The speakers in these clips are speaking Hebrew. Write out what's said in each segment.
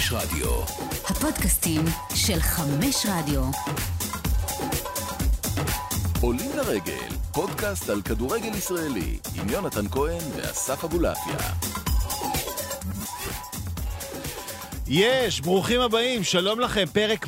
חמש רדיו. הפודקאסטים של חמש רדיו. עולים לרגל, פודקאסט על כדורגל ישראלי, עם יונתן כהן ואסף אבולעפיה. ברוכים הבאים, שלום לכם, פרק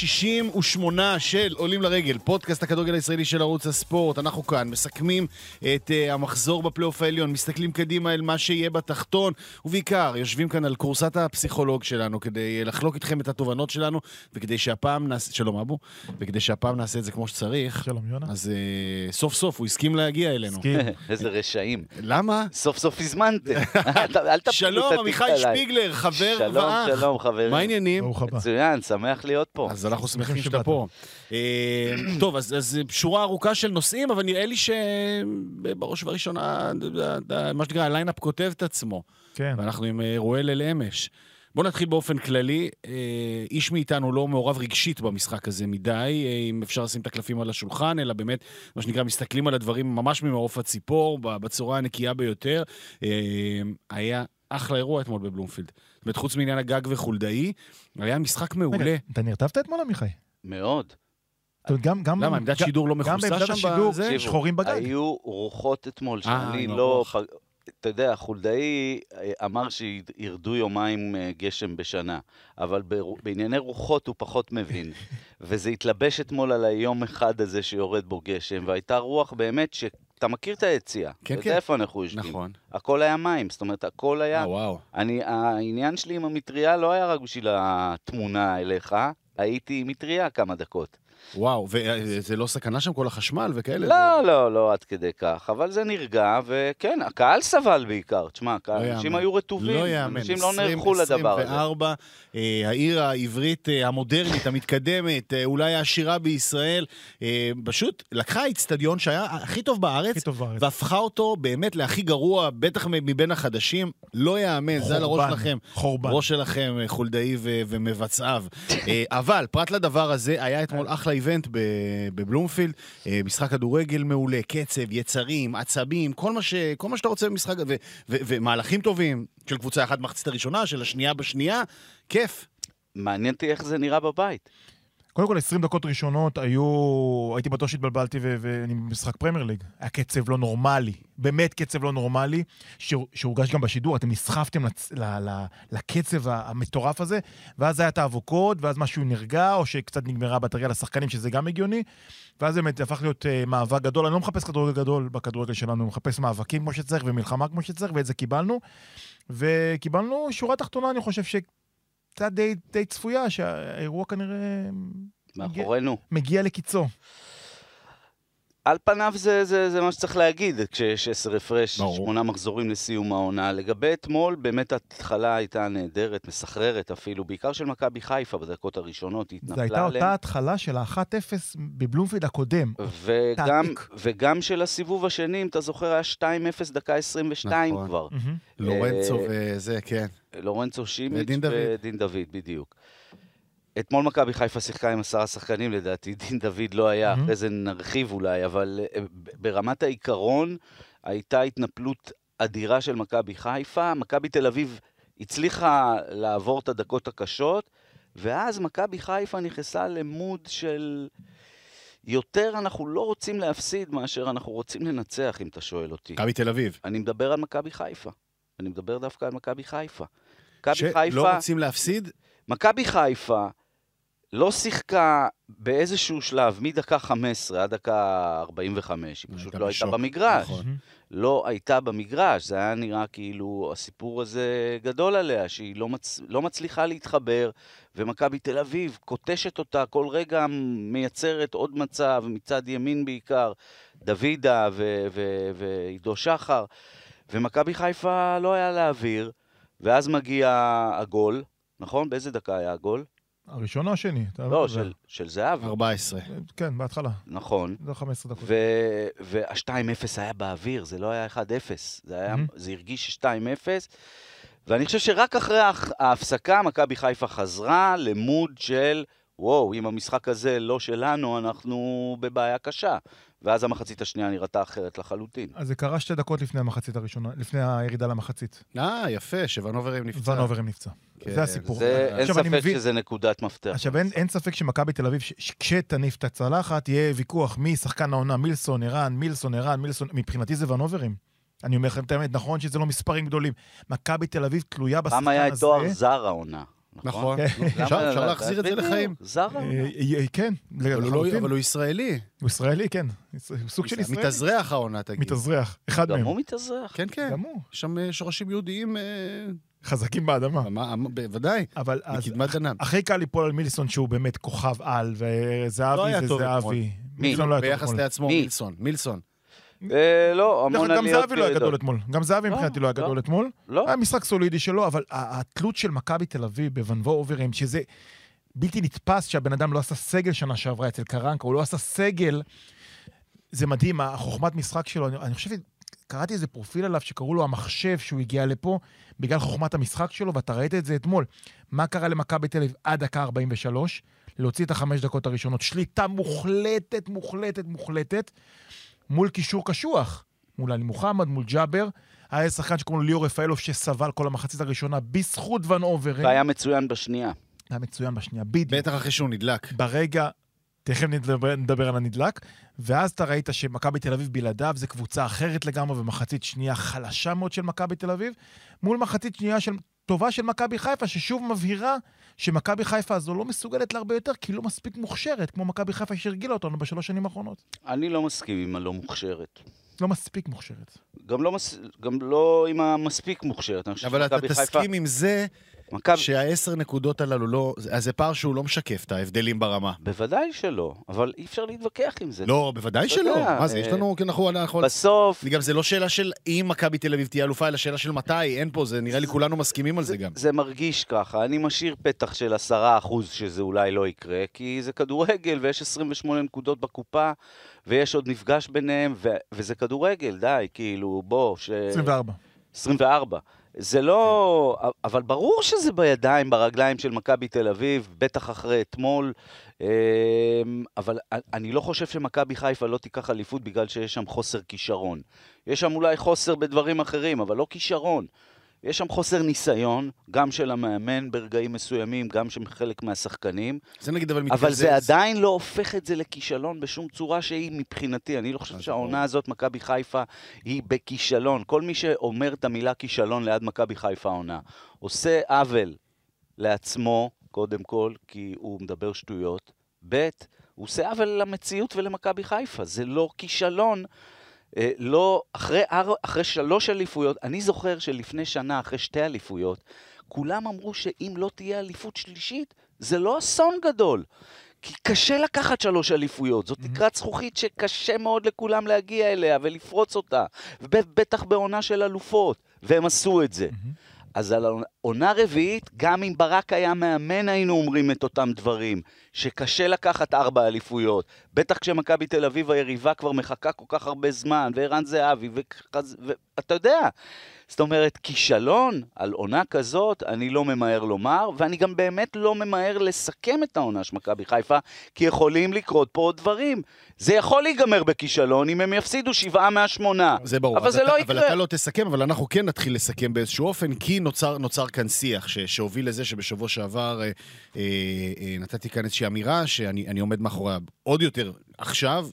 168 של עולים לרגל, פודקאסט הכדורגל הישראלי של ערוץ הספורט. אנחנו כאן מסכמים את המחזור בפלייאוף העליון, מסתכלים קדימה אל מה שיהיה בתחתון, ובעיקר יושבים כאן על קורסת הפסיכולוג שלנו, כדי לחלוק איתכם את התובנות שלנו, וכדי שהפעם נעשה, שלום אבו, וכדי שהפעם נעשה את זה כמו שצריך. שלום יונה. אז סוף סוף הוא הסכים להגיע אלינו. איזה רשעים. למה? סוף סוף הזמנתם. שלום, עמיחי שפיגלר, חבר ואח. שלום חברים. מה העניינים? מצוין, שמח להיות פה. אז אנחנו שמחים שאתה פה. טוב, אז שורה ארוכה של נושאים, אבל נראה לי שבראש ובראשונה, מה שנקרא, הליינאפ כותב את עצמו. כן. ואנחנו עם רואל אל אמש. בואו נתחיל באופן כללי. איש מאיתנו לא מעורב רגשית במשחק הזה מדי, אם אפשר לשים את הקלפים על השולחן, אלא באמת, מה שנקרא, מסתכלים על הדברים ממש ממעוף הציפור, בצורה הנקייה ביותר. היה אחלה אירוע אתמול בבלומפילד. זאת אומרת, חוץ מעניין הגג וחולדאי, היה משחק מעולה. אתה נרטבת אתמול, עמיחי? מאוד. למה, עמדת שידור לא מכוסה שם? גם בעמדת השידור, שחורים בגג. היו רוחות אתמול, שאני לא... אתה יודע, חולדאי אמר שירדו יומיים גשם בשנה, אבל בענייני רוחות הוא פחות מבין. וזה התלבש אתמול על היום אחד הזה שיורד בו גשם, והייתה רוח באמת אתה מכיר את היציאה. כן, אתה יודע איפה אנחנו יושבים. נכון. הכל היה מים, זאת אומרת, הכל היה... וואו. העניין שלי עם המטריה לא היה רק בשביל התמונה אליך, הייתי עם מטריה כמה דקות. וואו, וזה לא סכנה שם כל החשמל וכאלה? לא, עד כדי כך, אבל זה נרגע, וכן, הקהל סבל בעיקר. תשמע, אנשים היו רטובים, אנשים לא נערכו לדבר הזה. 2024, העיר העברית המודרנית, המתקדמת, אולי העשירה בישראל, פשוט לקחה אצטדיון שהיה הכי טוב בארץ, והפכה אותו באמת להכי גרוע, בטח מבין החדשים, לא יאמן, זה על הראש שלכם, ראש שלכם, חולדאי ומבצעיו. אבל, פרט לדבר הזה, היה אתמול אחלה איבנט בבלומפילד, משחק כדורגל מעולה, קצב, יצרים, עצבים, כל מה שאתה רוצה במשחק, ומהלכים טובים של קבוצה אחת מחצית הראשונה, של השנייה בשנייה, כיף. מעניין אותי איך זה נראה בבית. קודם כל, 20 דקות ראשונות הייתי בטוח שהתבלבלתי ואני במשחק פרמייר ליג. היה קצב לא נורמלי, באמת קצב לא נורמלי, שהורגש גם בשידור, אתם נסחפתם לקצב המטורף הזה, ואז היה את האבוקות, ואז משהו נרגע, או שקצת נגמרה בטריה לשחקנים, שזה גם הגיוני, ואז באמת זה הפך להיות מאבק גדול. אני לא מחפש כדורגל גדול בכדורגל שלנו, אני מחפש מאבקים כמו שצריך, ומלחמה כמו שצריך, ואת זה קיבלנו. וקיבלנו שורה תחתונה, אני חושב קצת די צפויה, שהאירוע כנראה מאחורינו. מגיע לקיצו. על פניו זה מה שצריך להגיד, כשיש 10 הפרש, 8 מחזורים לסיום העונה. לגבי אתמול, באמת ההתחלה הייתה נהדרת, מסחררת אפילו, בעיקר של מכבי חיפה בדקות הראשונות, היא התנפלה עליהם. זו הייתה אותה התחלה של ה-1-0 בבלומפילד הקודם. וגם של הסיבוב השני, אם אתה זוכר, היה 2-0 דקה 22 כבר. לורנצו וזה, כן. לורנצו שימיץ' ודין דוד, בדיוק. אתמול מכבי חיפה שיחקה עם 10 שחקנים, לדעתי דין דוד לא היה, אחרי זה נרחיב אולי, אבל ברמת העיקרון הייתה התנפלות אדירה של מכבי חיפה, מכבי תל אביב הצליחה לעבור את הדקות הקשות, ואז מכבי חיפה נכנסה למוד של יותר אנחנו לא רוצים להפסיד מאשר אנחנו רוצים לנצח, אם אתה שואל אותי. מכבי תל אביב. אני מדבר על מכבי חיפה, אני מדבר דווקא על מכבי חיפה. שלא רוצים להפסיד? מכבי חיפה לא שיחקה באיזשהו שלב, מדקה 15 עד דקה 45, היא פשוט לא הייתה במגרש. לא הייתה במגרש, זה היה נראה כאילו הסיפור הזה גדול עליה, שהיא לא מצליחה להתחבר, ומכבי תל אביב קוטשת אותה, כל רגע מייצרת עוד מצב, מצד ימין בעיקר, דוידה ועידו שחר, ומכבי חיפה לא היה להעביר, ואז מגיע הגול, נכון? באיזה דקה היה הגול? הראשון או השני? לא, של זהב. 14. כן, בהתחלה. נכון. זה 15 דקות. וה-2-0 היה באוויר, זה לא היה 1-0. זה הרגיש 2-0. ואני חושב שרק אחרי ההפסקה, מכבי חיפה חזרה למוד של, וואו, אם המשחק הזה לא שלנו, אנחנו בבעיה קשה. ואז המחצית השנייה נראתה אחרת לחלוטין. אז זה קרה 2 דקות לפני המחצית הראשונה, לפני הירידה למחצית. יפה, שוונוברים נפצע. ונוברים נפצע. זה הסיפור. אין ספק שזה נקודת מפתח. עכשיו, אין ספק שמכבי תל אביב, כשתניף את הצלחת, יהיה ויכוח מי שחקן העונה, מילסון, ערן, מבחינתי זה ונוברים. אני אומר לכם את האמת, נכון שזה לא מספרים גדולים. מכבי תל אביב תלויה בשחקן הזה. פעם היה את תואר זר העונה. נכון. אפשר להחזיר את זה לחיים. זר העונה. כן. אבל הוא ישראלי. הוא ישראלי, כן. הוא סוג של ישראלי. מתאזרח העונה, תגיד. מתאזרח, אחד מהם. גם הוא מתאזרח. כן, כן. שם שורשים יהודיים... חזקים באדמה. בוודאי, מקדמת דנם. אחרי קל ליפול על מילסון שהוא באמת כוכב על, וזהבי זה זהבי. מי? ביחס לעצמו מילסון. לא, המון עליות. גם זהבי לא היה גדול אתמול. גם זהבי מבחינתי לא היה גדול אתמול. לא. היה משחק סולידי שלו, אבל התלות של מכבי תל אביב בוונבואוברים, שזה בלתי נתפס שהבן אדם לא עשה סגל שנה שעברה אצל קרנקה, הוא לא עשה סגל. זה מדהים, החוכמת משחק שלו, אני חושב, קראתי איזה פרופיל עליו שקראו לו המחשב שהוא הגיע לפה, בגלל חוכמת המשחק שלו, ואתה ראית את זה אתמול. מה קרה למכבי תל אביב עד דקה 43? להוציא את 5 דקות הראשונות. שליטה מוחלטת, מול קישור קשוח. מול עלי מוחמד, מול ג'אבר. היה שחקן שקוראים לו ליאור רפאלוב, שסבל כל המחצית הראשונה, בזכות ונוברים. והיה מצוין בשנייה. בדיוק. בטח אחרי שהוא נדלק. ברגע, תכף נדבר על הנדלק, ואז אתה ראית שמכבי תל אביב בלעדיו זה קבוצה אחרת לגמרי, ומחצית שנייה חלשה מאוד של מכבי תל אביב, מול מחצית שנייה טובה של מכבי חיפה, ששוב מבהירה שמכבי חיפה הזו לא מסוגלת להרבה יותר, כי היא לא מספיק מוכשרת, כמו מכבי חיפה שהרגילה אותנו ב3 שנים האחרונות. אני לא מסכים עם הלא מוכשרת. לא מספיק מוכשרת. גם לא עם המספיק מוכשרת. אבל אתה תסכים עם זה שה10 נקודות הללו לא... אז זה פער שהוא לא משקף את ההבדלים ברמה. בוודאי שלא, אבל אי אפשר להתווכח עם זה. לא, בוודאי שלא. מה זה, יש לנו... בסוף... גם זה לא שאלה של אם מכבי תל אביב תהיה אלופה, אלא שאלה של מתי, אין פה, זה נראה לי כולנו מסכימים על זה גם. זה מרגיש ככה, אני משאיר פתח של 10% שזה אולי לא יקרה, כי זה כדורגל ויש 28 נקודות בקופה, ויש עוד מפגש ביניהם, וזה כדורגל, די, כאילו, בוא, 24. זה לא... אבל ברור שזה בידיים, ברגליים של מכבי תל אביב, בטח אחרי אתמול, אבל אני לא חושב שמכבי חיפה לא תיקח אליפות בגלל שיש שם חוסר כישרון. יש שם אולי חוסר בדברים אחרים, אבל לא כישרון. יש שם חוסר ניסיון, גם של המאמן ברגעים מסוימים, גם של חלק מהשחקנים. זה נגיד, אבל זה עדיין לא הופך את זה לכישלון בשום צורה שהיא מבחינתי. אני לא חושב שהעונה הזאת, מכבי חיפה, היא בכישלון. כל מי שאומר את המילה כישלון ליד מכבי חיפה העונה, עושה עוול לעצמו, קודם כל, כי הוא מדבר שטויות. ב', הוא עושה עוול למציאות ולמכבי חיפה. זה לא כישלון. לא, אחרי 3 אליפויות, אני זוכר שלפני שנה, אחרי 2 אליפויות, כולם אמרו שאם לא תהיה אליפות שלישית, זה לא אסון גדול. כי קשה לקחת 3 אליפויות. זאת תקרת זכוכית שקשה מאוד לכולם להגיע אליה ולפרוץ אותה. ובטח בעונה של אלופות. והם עשו את זה. אז על עונה רביעית, גם אם ברק היה מאמן, היינו אומרים את אותם דברים, שקשה לקחת 4 אליפויות. בטח כשמכבי תל אביב היריבה כבר מחכה כל כך הרבה זמן, וערן זהבי, ואתה יודע, זאת אומרת, כישלון על עונה כזאת, אני לא ממהר לומר, ואני גם באמת לא ממהר לסכם את העונה של מכבי חיפה, כי יכולים לקרות פה עוד דברים. זה יכול להיגמר בכישלון אם הם יפסידו 7 מה-8. זה ברור. אבל זה לא יקרה. אבל אתה לא תסכם, אבל אנחנו כן נתחיל לסכם באיזשהו אופן, כי נוצר כאן שיח שהוביל לזה שבשבוע שעבר נתתי כאן איזושהי אמירה, שאני עומד מאחוריה עוד יותר עכשיו,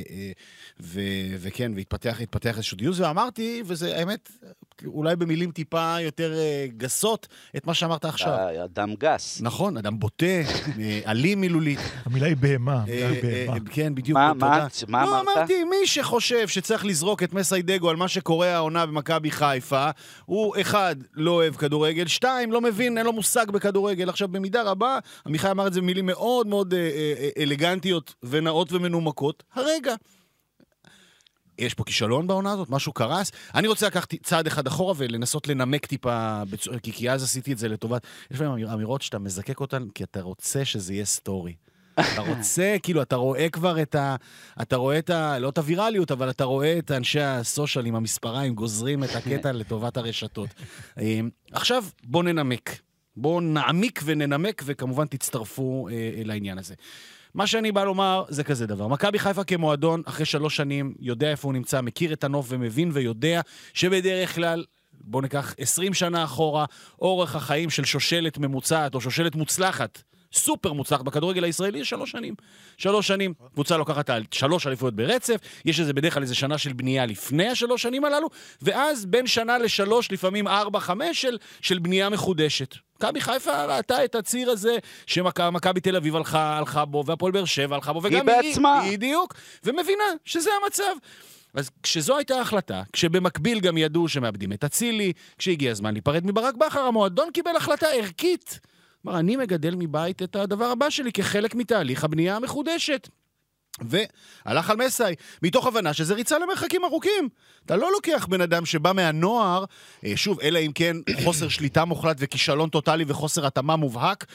וכן, והתפתח איזשהו דיוס, ואמרתי, וזה האמת, אולי במילים טיפה יותר גסות, את מה שאמרת עכשיו. אדם גס. נכון, אדם בוטה, אלים מילולית. המילה היא בהמה. כן, בדיוק. מה אמרת? אמרתי, מי שחושב שצריך לזרוק את מסיידגו על מה שקורה העונה במכבי חיפה, הוא 1, לא אוהב כדורגל, 2, לא מבין, אין לו מושג בכדורגל. עכשיו, במידה רבה, עמיחי אמר את זה במילים מאוד מאוד אלגנטיות ונאות ומנומקות. הרגע. יש פה כישלון בעונה הזאת, משהו קרס. אני רוצה לקחת צעד אחד אחורה ולנסות לנמק טיפה, כי אז עשיתי את זה לטובת. יש להם אמירות שאתה מזקק אותן, כי אתה רוצה שזה יהיה סטורי. אתה רוצה, כאילו, אתה רואה כבר אתה רואה לא את הווירליות, אבל אתה רואה את אנשי הסושיאל עם המספריים, גוזרים את הקטע לטובת הרשתות. עכשיו, בוא נעמיק וננמק, וכמובן תצטרפו לעניין הזה. מה שאני בא לומר זה כזה דבר. מכבי חיפה כמועדון, אחרי 3 שנים, יודע איפה הוא נמצא, מכיר את הנוף ומבין ויודע שבדרך כלל, בוא ניקח 20 שנה אחורה, אורך החיים של שושלת ממוצעת או שושלת מוצלחת, סופר מוצלח בכדורגל הישראלי, 3 שנים. 3 שנים, קבוצה לוקחת 3 אליפויות ברצף, יש איזה בדרך כלל איזה שנה של בנייה לפני 3 שנים הללו, ואז בין שנה ל3, לפעמים 4-5 של בנייה מחודשת. מכבי חיפה ראתה את הציר הזה שמכבי תל אביב הלכה בו, והפועל באר שבע הלכה בו, וגם היא בעצמה. היא בדיוק, ומבינה שזה המצב. אז כשזו הייתה ההחלטה, כשבמקביל גם ידעו שמאבדים את הצילי, כשהגיע הזמן להיפרד מברק בכר, המועדון קיבל החלטה ערכית. כלומר, אני מגדל מבית את הדבר הבא שלי כחלק מתהליך הבנייה המחודשת. והלך על מסי, מתוך הבנה שזה ריצה למרחקים ארוכים. אתה לא לוקח בן אדם שבא מהנוער, שוב, אלא אם כן חוסר שליטה מוחלט וכישלון טוטלי וחוסר התאמה מובהק,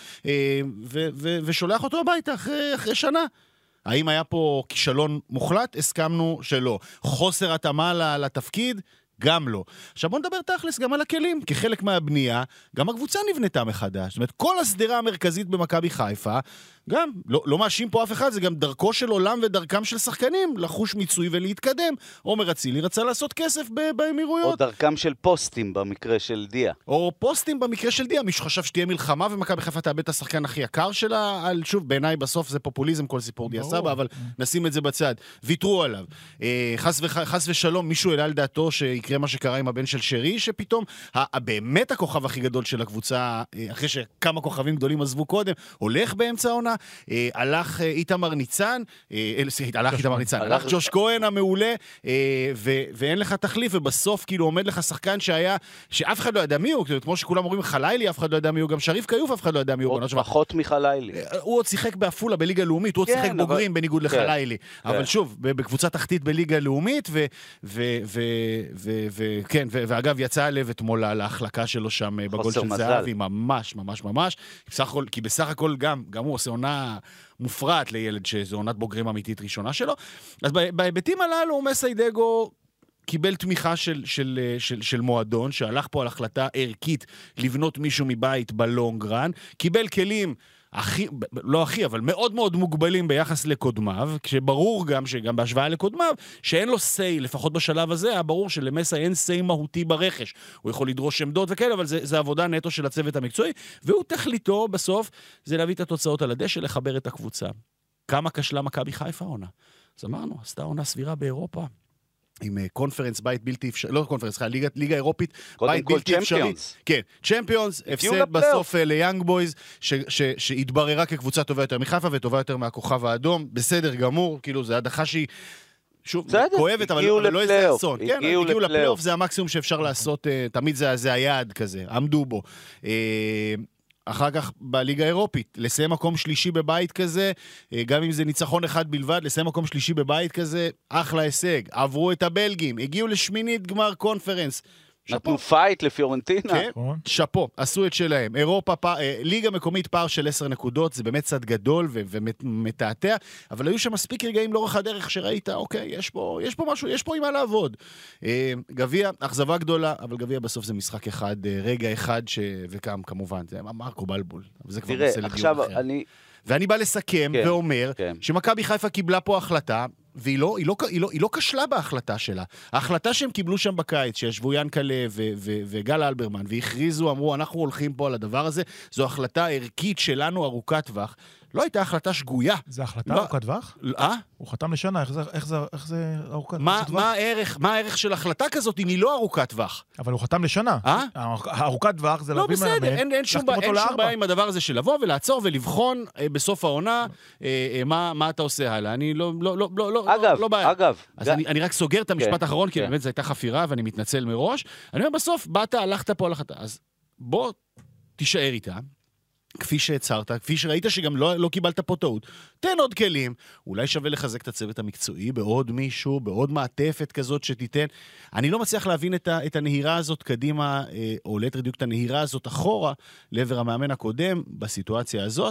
ושולח אותו הביתה אחרי שנה. האם היה פה כישלון מוחלט? הסכמנו שלא. חוסר התאמה לתפקיד? גם לא. עכשיו בוא נדבר תכלס גם על הכלים, כחלק מהבנייה, גם הקבוצה נבנתה מחדש. זאת אומרת, כל הסדרה המרכזית במכבי חיפה, גם, לא מאשים פה אף אחד, זה גם דרכו של עולם ודרכם של שחקנים, לחוש מיצוי ולהתקדם. עומר אצילי רצה לעשות כסף באמירויות. או דרכם של פוסטים במקרה של דיה. או פוסטים במקרה של דיה, מישהו חשב שתהיה מלחמה ומכבי חיפה תאבד את השחקן הכי יקר שלה, שוב, בעיניי בסוף זה פופוליזם כל סיפור דיה סבא, אבל נשים את זה בצד. ויתרו עליו. חס ושלום, מישהו העלה על דעתו שיקרה מה שקרה עם הבן של שרי, שפתאום באמת הכוכב הכי גדול של הקבוצה, אחרי שכמה כוכבים גדולים עזבו קודם, הולך באמצע העונה, הלך איתמר ניצן, הלך ג'וש כהן המעולה, ואין לך תחליף, ובסוף כאילו עומד לך שחקן שאף אחד לא ידע מי הוא, כמו שכולם אומרים חלילי, אף אחד לא ידע מי הוא, גם שריף קיוף אף אחד לא ידע מי הוא. עוד פחות מחלילי. הוא עוד שיחק באפולה בליגה לאומית, הוא עוד שיחק בוגרים בניגוד לחלילי, אבל שוב, בקבוצה תחתית בליגה לאומית, ואגב יצא הלב אתמול להחלקה שלו שם בגול של זהבי, ממש ממש ממש, כי בסך הכל גם הוא עושה עונה מופרעת לילד שזו עונת בוגרים אמיתית ראשונה שלו. אז בהיבטים הללו מסיידגו קיבל תמיכה של מועדון שהלך פה על החלטה ערכית לבנות מישהו מבית בלונגרן, קיבל כלים אבל מאוד מאוד מוגבלים ביחס לקודמיו, כשברור גם שגם בהשוואה לקודמיו, שאין לו סי, לפחות בשלב הזה, היה ברור שלמסי אין סי מהותי ברכש. הוא יכול לדרוש עמדות וכאלה, אבל זה עבודה נטו של הצוות המקצועי, והוא תכליתו בסוף, זה להביא את התוצאות על הדשא, לחבר את הקבוצה. כמה כשלה מכבי חיפה עונה? אז אמרנו, עשתה עונה סבירה באירופה. עם קונפרנס, בית בלתי אפשרי, לא קונפרנס, ליגה אירופית, בית בלתי אפשרי. כן, צ'מפיונס, הפסד בסוף ליאנג בויז, שהתבררה כקבוצה טובה יותר מחיפה, וטובה יותר מהכוכב האדום, בסדר גמור, כאילו זה הדחה שהיא, שוב, כואבת, אבל לא איזה אסון. כן, הגיעו לפלייאוף, זה המקסימום שאפשר לעשות, תמיד זה היעד כזה, עמדו בו. אחר כך בליגה האירופית, לסיים מקום שלישי בבית כזה, גם אם זה ניצחון אחד בלבד, לסיים מקום שלישי בבית כזה, אחלה הישג. עברו את הבלגים, הגיעו לשמינית גמר קונפרנס. נתנו פייט לפיורנטינה. כן, שפו, עשו את שלהם. אירופה, ליגה מקומית פער של 10 נקודות, זה באמת צד גדול ומתעתע, אבל היו שם מספיק רגעים לאורך הדרך שראית, אוקיי, יש פה משהו, יש פה עם מה לעבוד. גביע, אכזבה גדולה, אבל גביע בסוף זה משחק אחד, רגע אחד, וקם כמובן, זה מרקו בלבול. זה כבר נושא לדיון אחר. ואני בא לסכם ואומר שמכבי חיפה קיבלה פה החלטה, והיא לא כשלה בהחלטה שלה. ההחלטה שהם קיבלו שם בקיץ, שישבו ינקלה וגל אלברמן, והכריזו, אמרו, אנחנו הולכים פה על הדבר הזה, זו החלטה ערכית שלנו ארוכת טווח. לא הייתה החלטה שגויה. זה החלטה ארוכת טווח? הוא חתם לשנה, איך זה ארוכת טווח? מה הערך של החלטה כזאת אם היא לא ארוכת טווח? אבל הוא חתם לשנה. ארוכת טווח זה להביא מאמן. לא, בסדר, אין שום בעיה עם הדבר הזה של לבוא ולעצור ולבחון בסוף העונה מה אתה עושה הלאה. אני לא בעיה. אז אני רק סוגר את המשפט האחרון, כי באמת זו הייתה חפירה ואני מתנצל מראש. אני אומר, בסוף באת, הלכת פה על החלטה. אז בוא תישאר איתה. כפי שהצהרת, כפי שראית שגם לא קיבלת פה טעות, תן עוד כלים, אולי שווה לחזק את הצוות המקצועי בעוד מישהו, בעוד מעטפת כזאת שתיתן. אני לא מצליח להבין את הנהירה הזאת קדימה, או ליתר דיוק את הנהירה הזאת אחורה, לעבר המאמן הקודם, בסיטואציה הזאת,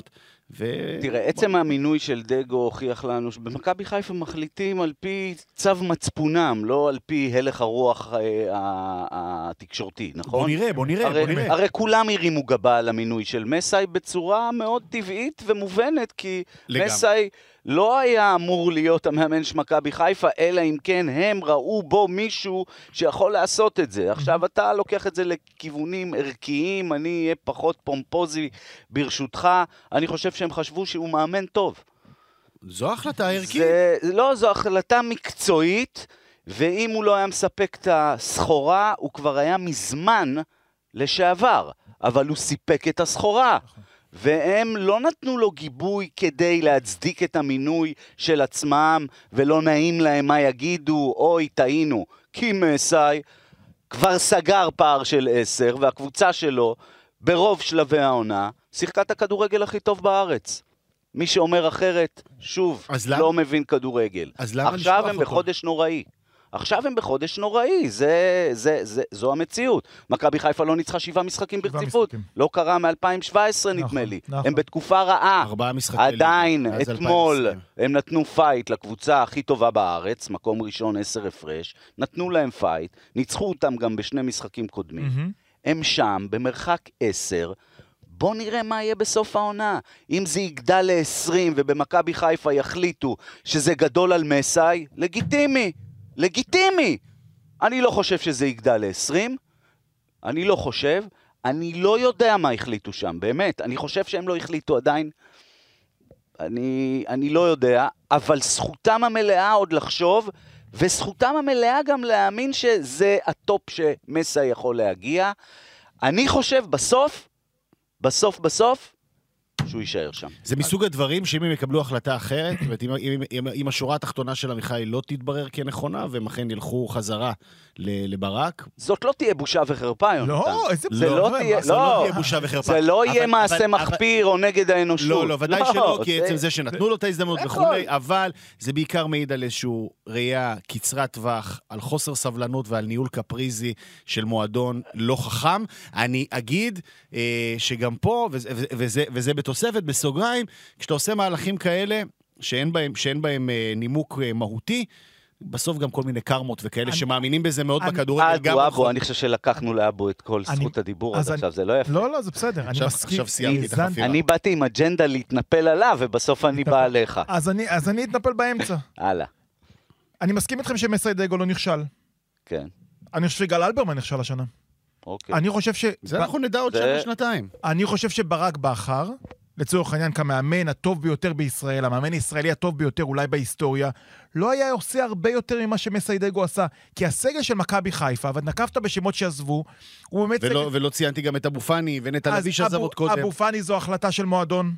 תראה, עצם המינוי של דגו הוכיח לנו שבמכבי חיפה מחליטים על פי צו מצפונם, לא על פי הלך הרוח התקשורתי, נכון? בוא נראה. הרי כולם הרימו גבה על המינוי של מסאי בצורה מאוד טבעית ומובנת, כי מסאי לא היה אמור להיות המאמן של מכבי חיפה, אלא אם כן הם ראו בו מישהו שיכול לעשות את זה. עכשיו אתה לוקח את זה לכיוונים ערכיים, אני אהיה פחות פומפוזי ברשותך, אני חושב שהם חשבו שהוא מאמן טוב. זו החלטה ערכית. לא, זו החלטה מקצועית, ואם הוא לא היה מספק את הסחורה, הוא כבר היה מזמן לשעבר, אבל הוא סיפק את הסחורה. והם לא נתנו לו גיבוי כדי להצדיק את המינוי של עצמם, ולא נעים להם מה יגידו, אוי, טעינו. כי מסאי כבר סגר פער של 10, והקבוצה שלו, ברוב שלבי העונה, שיחקה את הכדורגל הכי טוב בארץ. מי שאומר אחרת, שוב, לא מבין כדורגל. עכשיו הם בחודש נוראי. עכשיו הם בחודש נוראי, זו המציאות. מכבי חיפה לא ניצחה 7 משחקים ברציפות, לא קרה מ-2017 נדמה לי. הם בתקופה רעה. 4 משחקים. עדיין, אתמול, הם נתנו פייט לקבוצה הכי טובה בארץ, מקום ראשון 10 הפרש, נתנו להם פייט, ניצחו אותם גם בשני משחקים קודמים. הם שם, במרחק 10, בוא נראה מה יהיה בסוף העונה. אם זה יגדל ל-20 ובמכבי חיפה יחליטו שזה גדול על מסאי, לגיטימי. אני לא חושב שזה יגדל ל-20, אני לא יודע מה החליטו שם, באמת, אני חושב שהם לא החליטו עדיין, אני לא יודע, אבל זכותם המלאה עוד לחשוב, וזכותם המלאה גם להאמין שזה הטופ שמסאי יכול להגיע. אני חושב בסוף, שהוא יישאר שם. זה מסוג הדברים שאם הם יקבלו החלטה אחרת, אם השורה התחתונה של עמיחי לא תתברר כנכונה, והם אכן ילכו חזרה לברק. זאת לא תהיה בושה וחרפה, יונתן. לא, איזה זה לא תהיה בושה וחרפה. זה לא יהיה מעשה מחפיר או נגד האנושות. לא, ודאי שלא, כי עצם זה שנתנו לו את ההזדמנות וכולי, אבל זה בעיקר מעיד על איזשהו ראייה קצרת טווח, על חוסר סבלנות ועל ניהול קפריזי של מועדון לא חכם. אני אגיד שגם פה, וזה בתוספת, בסוגריים, כשאתה עושה מהלכים כאלה, שאין בהם נימוק מהותי, בסוף גם כל מיני קרמות וכאלה שמאמינים בזה מאוד בכדורגל. אני חושב שלקחנו לאבו את כל זכות הדיבור עד עכשיו, זה לא יפה. לא, זה בסדר, אני מסכים. עכשיו סיימתי את החפירה. אני באתי עם אג'נדה להתנפל עליו, ובסוף אני בא עליך. אז אני אתנפל באמצע. הלאה. אני מסכים איתכם שמסאי דגו לא נכשל. כן. אני חושב שגל אלברמן נכשל השנה. אוקיי. אני חושב זה אנחנו נדע עוד שנתיים. אני חושב שברק בכר, לצורך העניין כמאמן הטוב ביותר בישראל, המאמן הישראלי הטוב ביותר אולי בהיסטוריה, לא היה עושה הרבה יותר ממה שמסאי דגו עשה, כי הסגל של מכבי חיפה, ואת נקבת בשמות שעזבו, הוא באמת ולא ציינתי גם את אבו פאני ונטע לביא שעזב עוד קודם. אבו פאני זו החלטה של מועדון.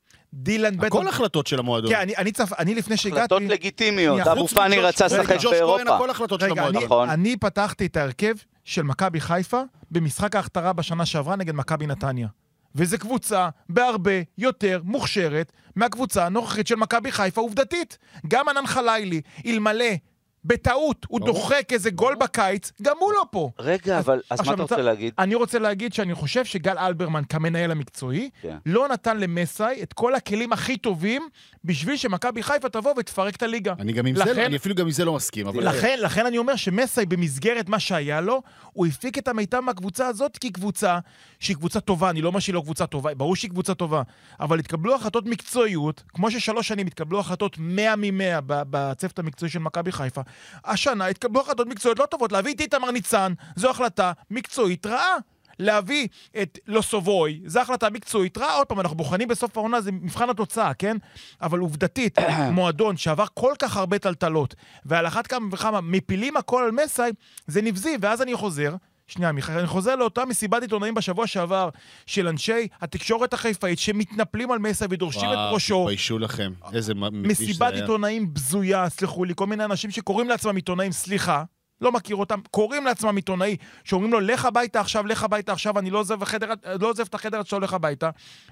כל החלטות של המועדון. כן, אני לפני שהגעתי... החלטות לגיטימיות, אבו פאני רצה לשחק באירופה. כל החלטות של המועדון. אני פתחתי את ההרכב של מכבי חיפה במשחק ההכתרה בשנה שעברה נגד מכבי נתניה. וזו קבוצה בהרבה יותר מוכשרת מהקבוצה הנוכחית של מכבי חיפה עובדתית. גם ענן חלילי, אלמלא, בטעות, הוא דוחק איזה גול בקיץ, גם הוא לא פה. רגע, אבל אז מה אתה רוצה להגיד? אני רוצה להגיד שאני חושב שגל אלברמן, כמנהל המקצועי, לא נתן למסאי את כל הכלים הכי טובים, בשביל שמכבי חיפה תבוא ותפרק את הליגה. אני אפילו גם עם זה לא מסכים. לכן אני אומר שמסאי במסגרת מה שהיה לו, הוא הפיק את המיטב מהקבוצה הזאת, כי קבוצה שהיא קבוצה טובה, אני לא אומר שהיא לא קבוצה טובה, ברור שהיא קבוצה טובה, אבל התקבלו החלטות מקצועיות, כמו ש3 שנים התקבלו החלטות 100 מ-100 בצוות המקצועי של מכבי חיפה. השנה התקבלו החלטות מקצועיות לא טובות, להביא את איתמר ניצן, זו החלטה מקצועית רעה. להביא את לוסובוי, זו החלטה מקצועית רעה, עוד פעם, אנחנו בוחנים בסוף העונה, זה מבחן התוצאה, כן? אבל עובדתית, מועדון שעבר כל כך הרבה טלטלות, ועל אחת כמה וכמה מפילים הכל על מסאי, זה נבזי, ואז אני חוזר, אני חוזר לאותה מסיבת עיתונאים בשבוע שעבר, של אנשי התקשורת החיפאית, שמתנפלים על מסאי ודורשים את ראשו. תתביישו לכם, איזה מסיבת עיתונאים בזויה, סליחו לי, כל מיני אנשים שקוראים לעצמם עיתונאים, סליחה, לא מכיר אותם, קוראים לעצמם עיתונאי, שאומרים לו, לך הביתה עכשיו, אני לא עוזב את החדר עד שאתה הולך הביתה,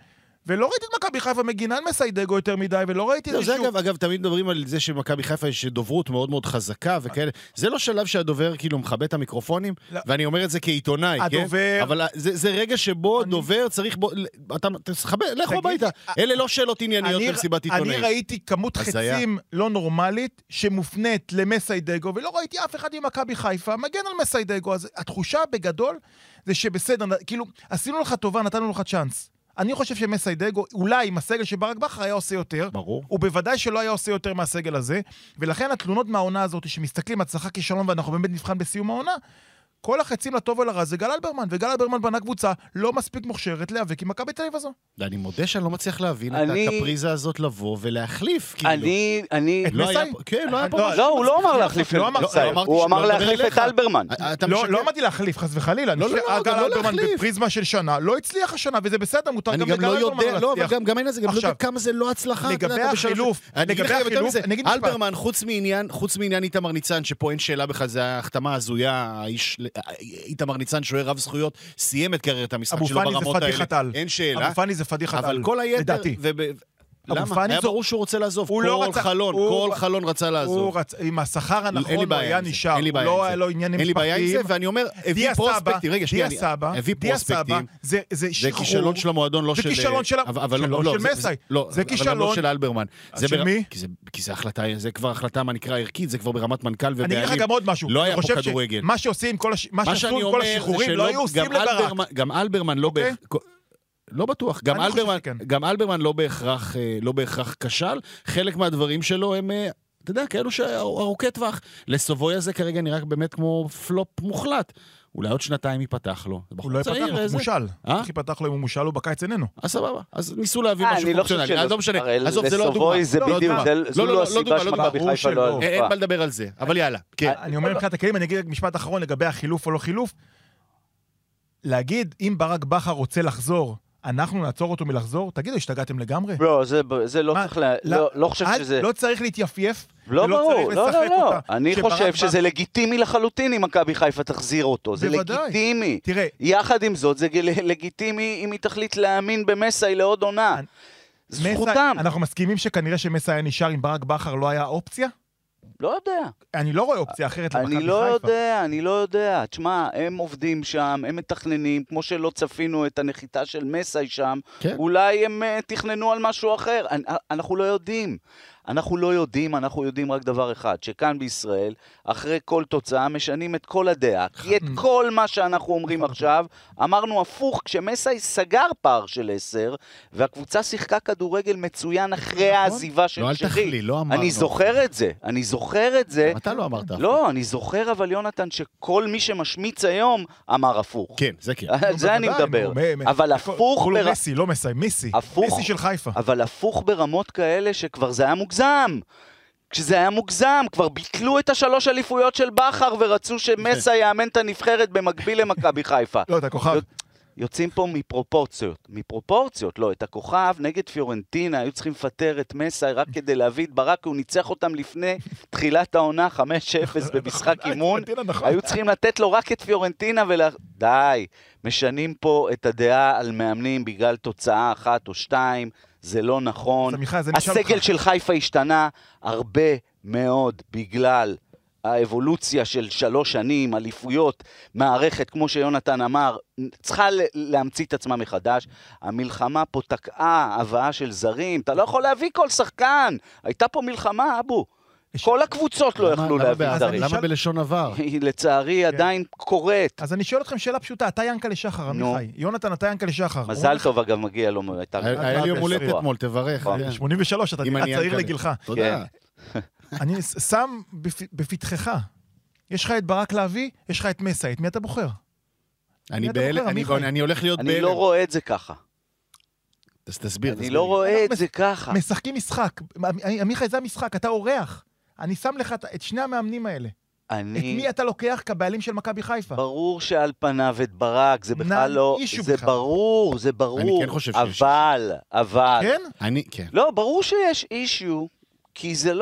ולא ראיתי את מכבי חיפה מגינה על מסיידגו יותר מדי, ולא ראיתי איזשהו... זה אגב, תמיד מדברים על זה שמכבי חיפה יש דוברות מאוד מאוד חזקה וכאלה. זה לא שלב שהדובר כאילו מכבה את המיקרופונים, ואני אומר את זה כעיתונאי, כן? אבל זה רגע שבו דובר צריך... אתה תכבה, לכו הביתה. אלה לא שאלות ענייניות במסיבת עיתונאים. אני ראיתי כמות חצים לא נורמלית שמופנית למסיידגו, ולא ראיתי אף אחד עם מכבי חיפה מגן על מסיידגו. אז התחושה בגדול זה שבסדר, כאילו, עשינו לך טובה, נתנו לך צ'אנס. אני חושב שמסיידגו, אולי עם הסגל שברק בכר היה עושה יותר, ברור. ובוודאי שלא היה עושה יותר מהסגל הזה, ולכן התלונות מהעונה הזאת, שמסתכלים הצלחה כישלון, ואנחנו באמת נבחן בסיום העונה, כל החצים לטוב ולרע זה גל אלברמן, וגל אלברמן בנה קבוצה לא מספיק מוכשרת להיאבק עם מכבי תל אביב הזו. אני מודה שאני לא מצליח להבין את הקפריזה הזאת לבוא ולהחליף, כאילו. את מסי? כן, לא היה פה משהו. לא, הוא לא אמר להחליף את מסי, הוא אמר להחליף את אלברמן. לא אמרתי להחליף, חס וחלילה. גל אלברמן בפריזמה של שנה, לא הצליח השנה, וזה בסדר, מותר גם לגל אלברמן לא להצליח. גם אין לזה, גם לא יודע כמה זה לא הצלחה. לגבי החילוף, אלברמן, חוץ מעניין איתמר ניצן, שפה אין שאלה בכלל, זה ההחתמה הזויה, איתמר ניצן שוער רב זכויות, סיים את קריירת המשחק שלו ברמות האלה. אין שאלה. אבו פאני זה פדיחת על. אבל כל היתר... למה? היה ברור שהוא רוצה לעזוב. כל חלון רצה לעזוב. עם השכר הנכון הוא היה נשאר. הוא לא היה לו עניינים משפחתיים. אין לי בעיה עם זה, ואני אומר, הביא פרוספקטים. רגע, שנייה, הביא פרוספקטים. זה כישלון של המועדון, לא של... זה כישלון של מסי. זה כישלון. לא של אלברמן. של מי? כי זה החלטה, זה כבר החלטה מה נקרא ערכית, זה כבר ברמת מנכ"ל ובעלים. אני אגיד לך גם עוד משהו. לא היה פה כדורגל. מה שעושים כל השחרורים לא היו עושים לברק. גם אלברמן לא בטוח, גם אלברמן לא בהכרח כשל, חלק מהדברים שלו הם, אתה יודע, כאלו שארוכי טווח, לסובוי הזה כרגע נראה באמת כמו פלופ מוחלט, אולי עוד שנתיים ייפתח לו. הוא לא ייפתח לו, הוא מושל. איך ייפתח לו אם הוא מושל, הוא בקיץ איננו. סבבה, אז ניסו להביא משהו פונקציונלי, אז לא משנה, עזוב, זה לא דוגמה. לסובוי זה בדיוק, זו לא הסיבה שמכבי חיפה לא... אין מה לדבר על זה, אבל יאללה. אני אומר מבחינת הכלים, אני אגיד משפט אחרון לגבי החילוף או לא חילוף, להגיד, אם ברק בכר רוצה לחזור, אנחנו נעצור אותו מלחזור? תגידו, השתגעתם לגמרי? לא, זה לא צריך לא חושב שזה... לא צריך להתייפייף, לא ברור, לא. אני חושב שזה לגיטימי לחלוטין אם מכבי חיפה תחזיר אותו. זה לגיטימי. תראה. יחד עם זאת, זה לגיטימי אם היא תחליט להאמין במסי לעוד עונה. זכותם. אנחנו מסכימים שכנראה שמסי היה נשאר אם ברק בכר לא היה אופציה? לא יודע. אני לא רואה אופציה אחרת למכבי חיפה. אני לא יודע. תשמע, הם עובדים שם, הם מתכננים, כמו שלא צפינו את הנחיתה של מסי שם, אולי הם תכננו על משהו אחר. אנחנו לא יודעים. אנחנו יודעים רק דבר אחד, שכאן בישראל, אחרי כל תוצאה, משנים את כל הדעה. כי את כל מה שאנחנו אומרים עכשיו, אמרנו הפוך, כשמסי סגר פער של 10, והקבוצה שיחקה כדורגל מצוין אחרי העזיבה של שרי. אני זוכר את זה. אתה לא אמרת. לא, אני זוכר אבל יונתן, שכל מי שמשמיץ היום, אמר הפוך. כן, זה כן. זה אני מדבר. אבל הפוך... מסי, לא מסי, מיסי של חיפה. אבל הפוך ברמות כאלה שכבר זה היה מוגזם. כשזה היה מוגזם, כבר ביטלו את 3 אליפויות של בכר ורצו שמסי יאמן את הנבחרת במקביל למכבי חיפה. לא, את הכוכב. יוצאים פה מפרופורציות, לא, את הכוכב נגד פיורנטינה, היו צריכים לפטר את מסי רק כדי להביא את ברק, הוא ניצח אותם לפני תחילת העונה 5-0 במשחק אימון, היו צריכים לתת לו רק את פיורנטינה די, משנים פה את הדעה על מאמנים בגלל תוצאה 1 או 2, זה לא נכון. הסגל של חיפה השתנה הרבה מאוד בגלל האבולוציה של 3 שנים, אליפויות, מערכת, כמו שיונתן אמר, צריכה להמציא את עצמה מחדש. המלחמה פה תקעה הבאה של זרים, אתה לא יכול להביא כל שחקן. הייתה פה מלחמה, אבו. כל הקבוצות לא יכלו להביא זרים. למה בלשון עבר? לצערי עדיין קורית. אז אני שואל אתכם שאלה פשוטה, אתה ינקלה שחר, עמיחי. יונתן, אתה ינקלה שחר. מזל טוב, אגב, מגיע לו. היה לי יום הולדת אתמול, תברך. 83, אתה צעיר לגילך. תודה. אני שם בפתחך. יש לך את ברק להביא, יש לך את מסי. את מי אתה בוחר? אני הולך להיות אני לא רואה את זה ככה. אז תסביר. אני לא רואה את זה ככה. משחקים משחק. עמיחי, זה המשחק, אתה אורח. אני שם לך את שני המאמנים האלה. את מי אתה לוקח כבעלים של מכבי חיפה? ברור שעל פניו את ברק, זה בכלל לא... זה ברור. אני כן חושב שיש אבל... כן? כן. לא, ברור שיש אישיו, כי זה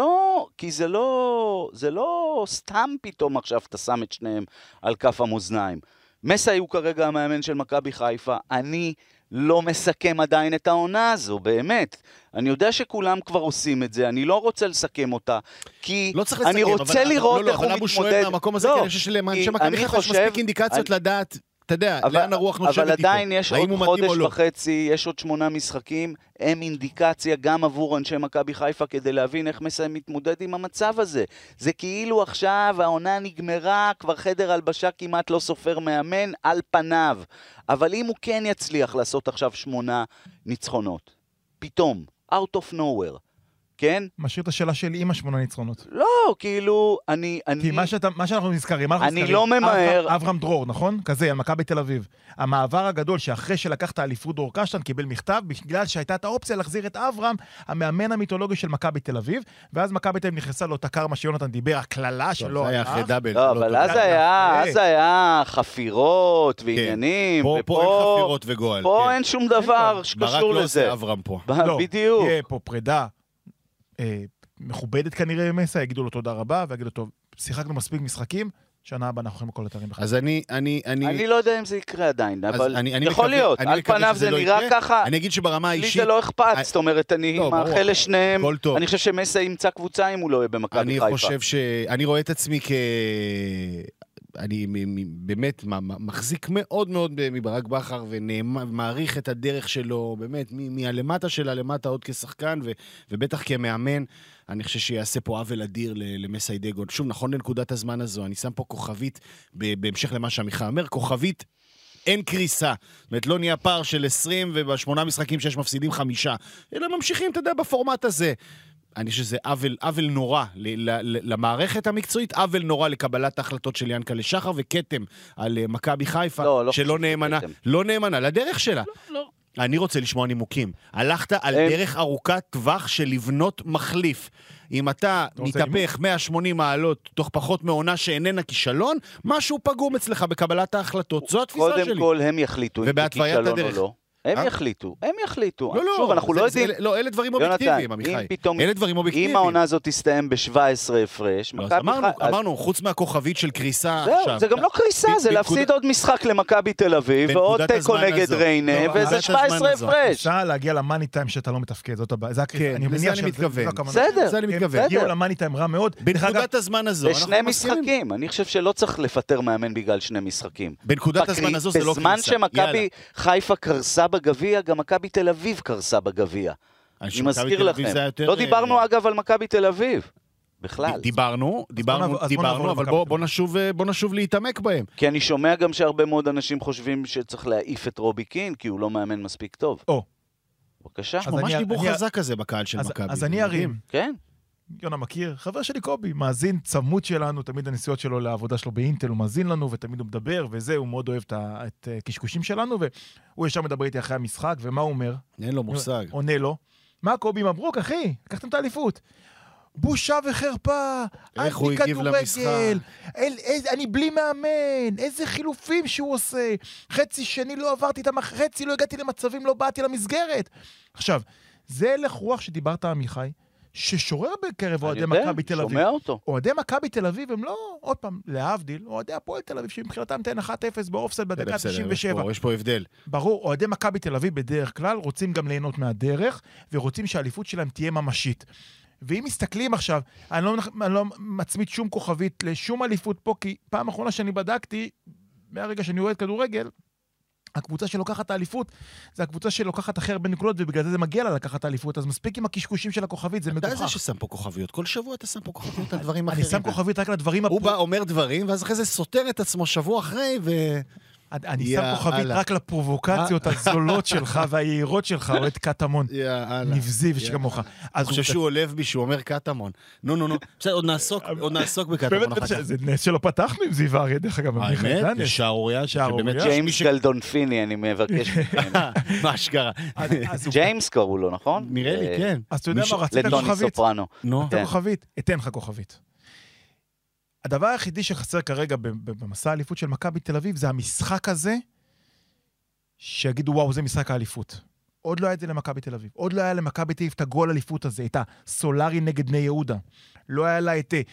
לא סתם פתאום עכשיו אתה שם את שניהם על כף המאזניים. מסי הוא כרגע המאמן של מכבי חיפה, אני לא מסכם עדיין את העונה הזו, באמת. אני יודע שכולם כבר עושים את זה, אני לא רוצה לסכם אותה, כי לא צריך לסכם, אני רוצה לראות איך הוא אבל אבו מתמודד. שואל מהמקום הזה, כי אני חושב שלמען מכבי חיפה יש מספיק אינדיקציות לדעת, אתה יודע, לאן הרוח נושבת איתו. אבל עדיין יש עוד חודש וחצי, יש עוד 8 משחקים, הם אינדיקציה גם עבור אנשי מכבי חיפה, כדי להבין איך מסיים מתמודד עם המצב הזה. זה כאילו עכשיו העונה נגמרה, כבר חדר הלבשה כמעט לא סופר מאמן על פניו. אבל אם הוא כן יצליח לעשות עכשיו 8 ניצחונות, פתאום, out of nowhere, כן? משאיר את השאלה שלי עם 8 ניצחונות. לא, כאילו, כי מה שאנחנו נזכרים, אני לא ממהר. אברהם דרור, נכון? כזה, על מכבי תל אביב. המעבר הגדול שאחרי שלקח את האליפות דרור קשטן, קיבל מכתב, בגלל שהייתה את האופציה להחזיר את אברהם, המאמן המיתולוגי של מכבי תל אביב, ואז מכבי תל אביב נכנסה לאותה קרמה שיונתן דיבר, הכללה שלו. זה היה אחרי דאבל. לא, אבל אז היה חפירות ועניינים. פה אין חפירות וגועל. פה אין שום דבר שקשור לזה. בדיוק. יהיה פה פרידה. מכובדת כנראה מסע, יגידו לו תודה רבה, ויגידו לו, טוב, שיחקנו מספיק משחקים, שנה הבאה אנחנו יכולים לכל אתרים בכלל. אז אני לא יודע אם זה יקרה עדיין, אבל יכול להיות, על פניו זה נראה ככה, אני אגיד שברמה האישית, לי זה לא אכפת, זאת אומרת, אני מאחל לשניהם, אני חושב שמסע ימצא קבוצה אם הוא לא יהיה במכבי חיפה. אני חושב אני רואה את עצמי אני באמת מחזיק מאוד מאוד מברק בכר ומעריך את הדרך שלו, באמת, מהלמטה שלה למטה עוד כשחקן ובטח כמאמן. אני חושב שיעשה פה עוול אדיר למסי דגון. שוב, נכון לנקודת הזמן הזו, אני שם פה כוכבית, בהמשך למה שעמיחי אומר, כוכבית, אין קריסה. זאת אומרת, לא נהיה פער של 20 וב8 משחקים שיש מפסידים 5. אלא ממשיכים, אתה יודע, בפורמט הזה. אני חושב שזה עוול נורא למערכת המקצועית, עוול נורא לקבלת ההחלטות של ינקלה שחר וכתם על מכבי חיפה, שלא נאמנה לדרך שלה. לא. אני רוצה לשמוע נימוקים. הלכת על דרך ארוכת טווח של לבנות מחליף. אם אתה מתהפך 180 מעלות תוך פחות מעונה שאיננה כישלון, משהו פגום אצלך בקבלת ההחלטות. זו התפיסה שלי. קודם כל הם יחליטו אם זה כישלון או לא. הם יחליטו. לא, שוב, אנחנו לא יודעים. לא, אלה דברים אובייקטיביים, עמיחי. אלה דברים אובייקטיביים. אם העונה הזאת תסתיים ב-17 הפרש, אמרנו, חוץ מהכוכבית של קריסה עכשיו. זה גם לא קריסה, זה להפסיד עוד משחק למכבי תל אביב, ועוד תיקו נגד ריינה, וזה 17 הפרש. קריסה להגיע למאני טיים שאתה לא מתפקד, זאת הבעיה. לזה אני מתכוון. בסדר. הגיעו למאני טיים רע מאוד. בנקודת הזמן הזו. בשני משחקים. אני חושב שלא צריך לפטר מאמן בגלל 2 משחקים. בנקודת הזמן הזו זה לא קריסה. בזמן שמכבי חיפה קרסה בגביע, גם מכבי תל אביב קרסה בגביע. אני מזכיר לכם. לא דיברנו אגב על מכבי תל אביב. בכלל. דיברנו, אבל בוא נשוב להתעמק בהם. כי אני שומע גם שהרבה מאוד אנשים חושבים שצריך להעיף את רובי קין, כי הוא לא מאמן מספיק טוב. בבקשה. ממש דיבור חזק כזה בקהל של מכבי. אז אני ארים. כן. יונה מכיר, חבר שלי קובי, מאזין צמוד שלנו, תמיד הנסיעות שלו לעבודה שלו באינטל, הוא מאזין לנו ותמיד הוא מדבר, וזה, הוא מאוד אוהב את קשקושים שלנו, והוא ישר מדבר איתי אחרי המשחק, ומה הוא אומר? אין לו מושג. עונה לו, מה קובי, מברוק אחי, לקחתם את האליפות. בושה וחרפה, איך הוא הגיב למשחק? אני בלי מאמן, איזה חילופים שהוא עושה, חצי שני לא עברתי את חצי לא הגעתי למצבים, לא באתי למסגרת. עכשיו, זה הלך רוח שדיברת עמיחי, ששורר בקרב אוהדי מכבי תל אביב. שומע אותו. אוהדי מכבי תל אביב הם לא, עוד פעם, להבדיל, אוהדי הפועל תל אביב, שמבחינתם תן 1-0 באופסייד בדקה 97. יש פה הבדל. ברור, אוהדי מכבי תל אביב בדרך כלל רוצים גם ליהנות מהדרך, ורוצים שהאליפות שלהם תהיה ממשית. ואם מסתכלים עכשיו, אני לא מצמיד שום כוכבית לשום אליפות פה, כי פעם אחרונה שאני בדקתי, מהרגע שאני אוהד כדורגל, הקבוצה שלוקחת האליפות, זה הקבוצה שלוקחת הכי הרבה נקודות, ובגלל זה מגיע לה לקחת האליפות, אז מספיק עם הקשקושים של הכוכבית, זה מגוחך. אתה זה ששם פה כוכביות, כל שבוע אתה שם פה כוכביות על דברים אחרים. אני שם כוכבית רק לדברים... הוא בא, אומר דברים, ואז אחרי זה סותר את עצמו שבוע אחרי, אני שם כוכבית רק לפרובוקציות הזולות שלך והיעירות שלך, או את קטמון. נבזי ושכמוך. אני חושב שהוא עולב בי, שהוא אומר קטמון. נו. בסדר, עוד נעסוק בקטמון. זה נס שלא פתחנו עם זיו אריה, דרך אגב. האמת, זה שערוריה. ג'יימס גלדונפיני, אני מבקש מכם. מה אשכרה? ג'יימס קראו לו, נכון? נראה לי, כן. אז אתה יודע מה, רצית כוכבית? אתן לך כוכבית. הדבר היחידי שחסר כרגע במסע האליפות של מכבי תל אביב, זה המשחק הזה, שיגידו, וואו, זה משחק האליפות. עוד לא היה את זה למכבי תל אביב. עוד לא היה למכבי תל אביב את הגול האליפות הזה, את הסולרי נגד בני יהודה. לא היה לה את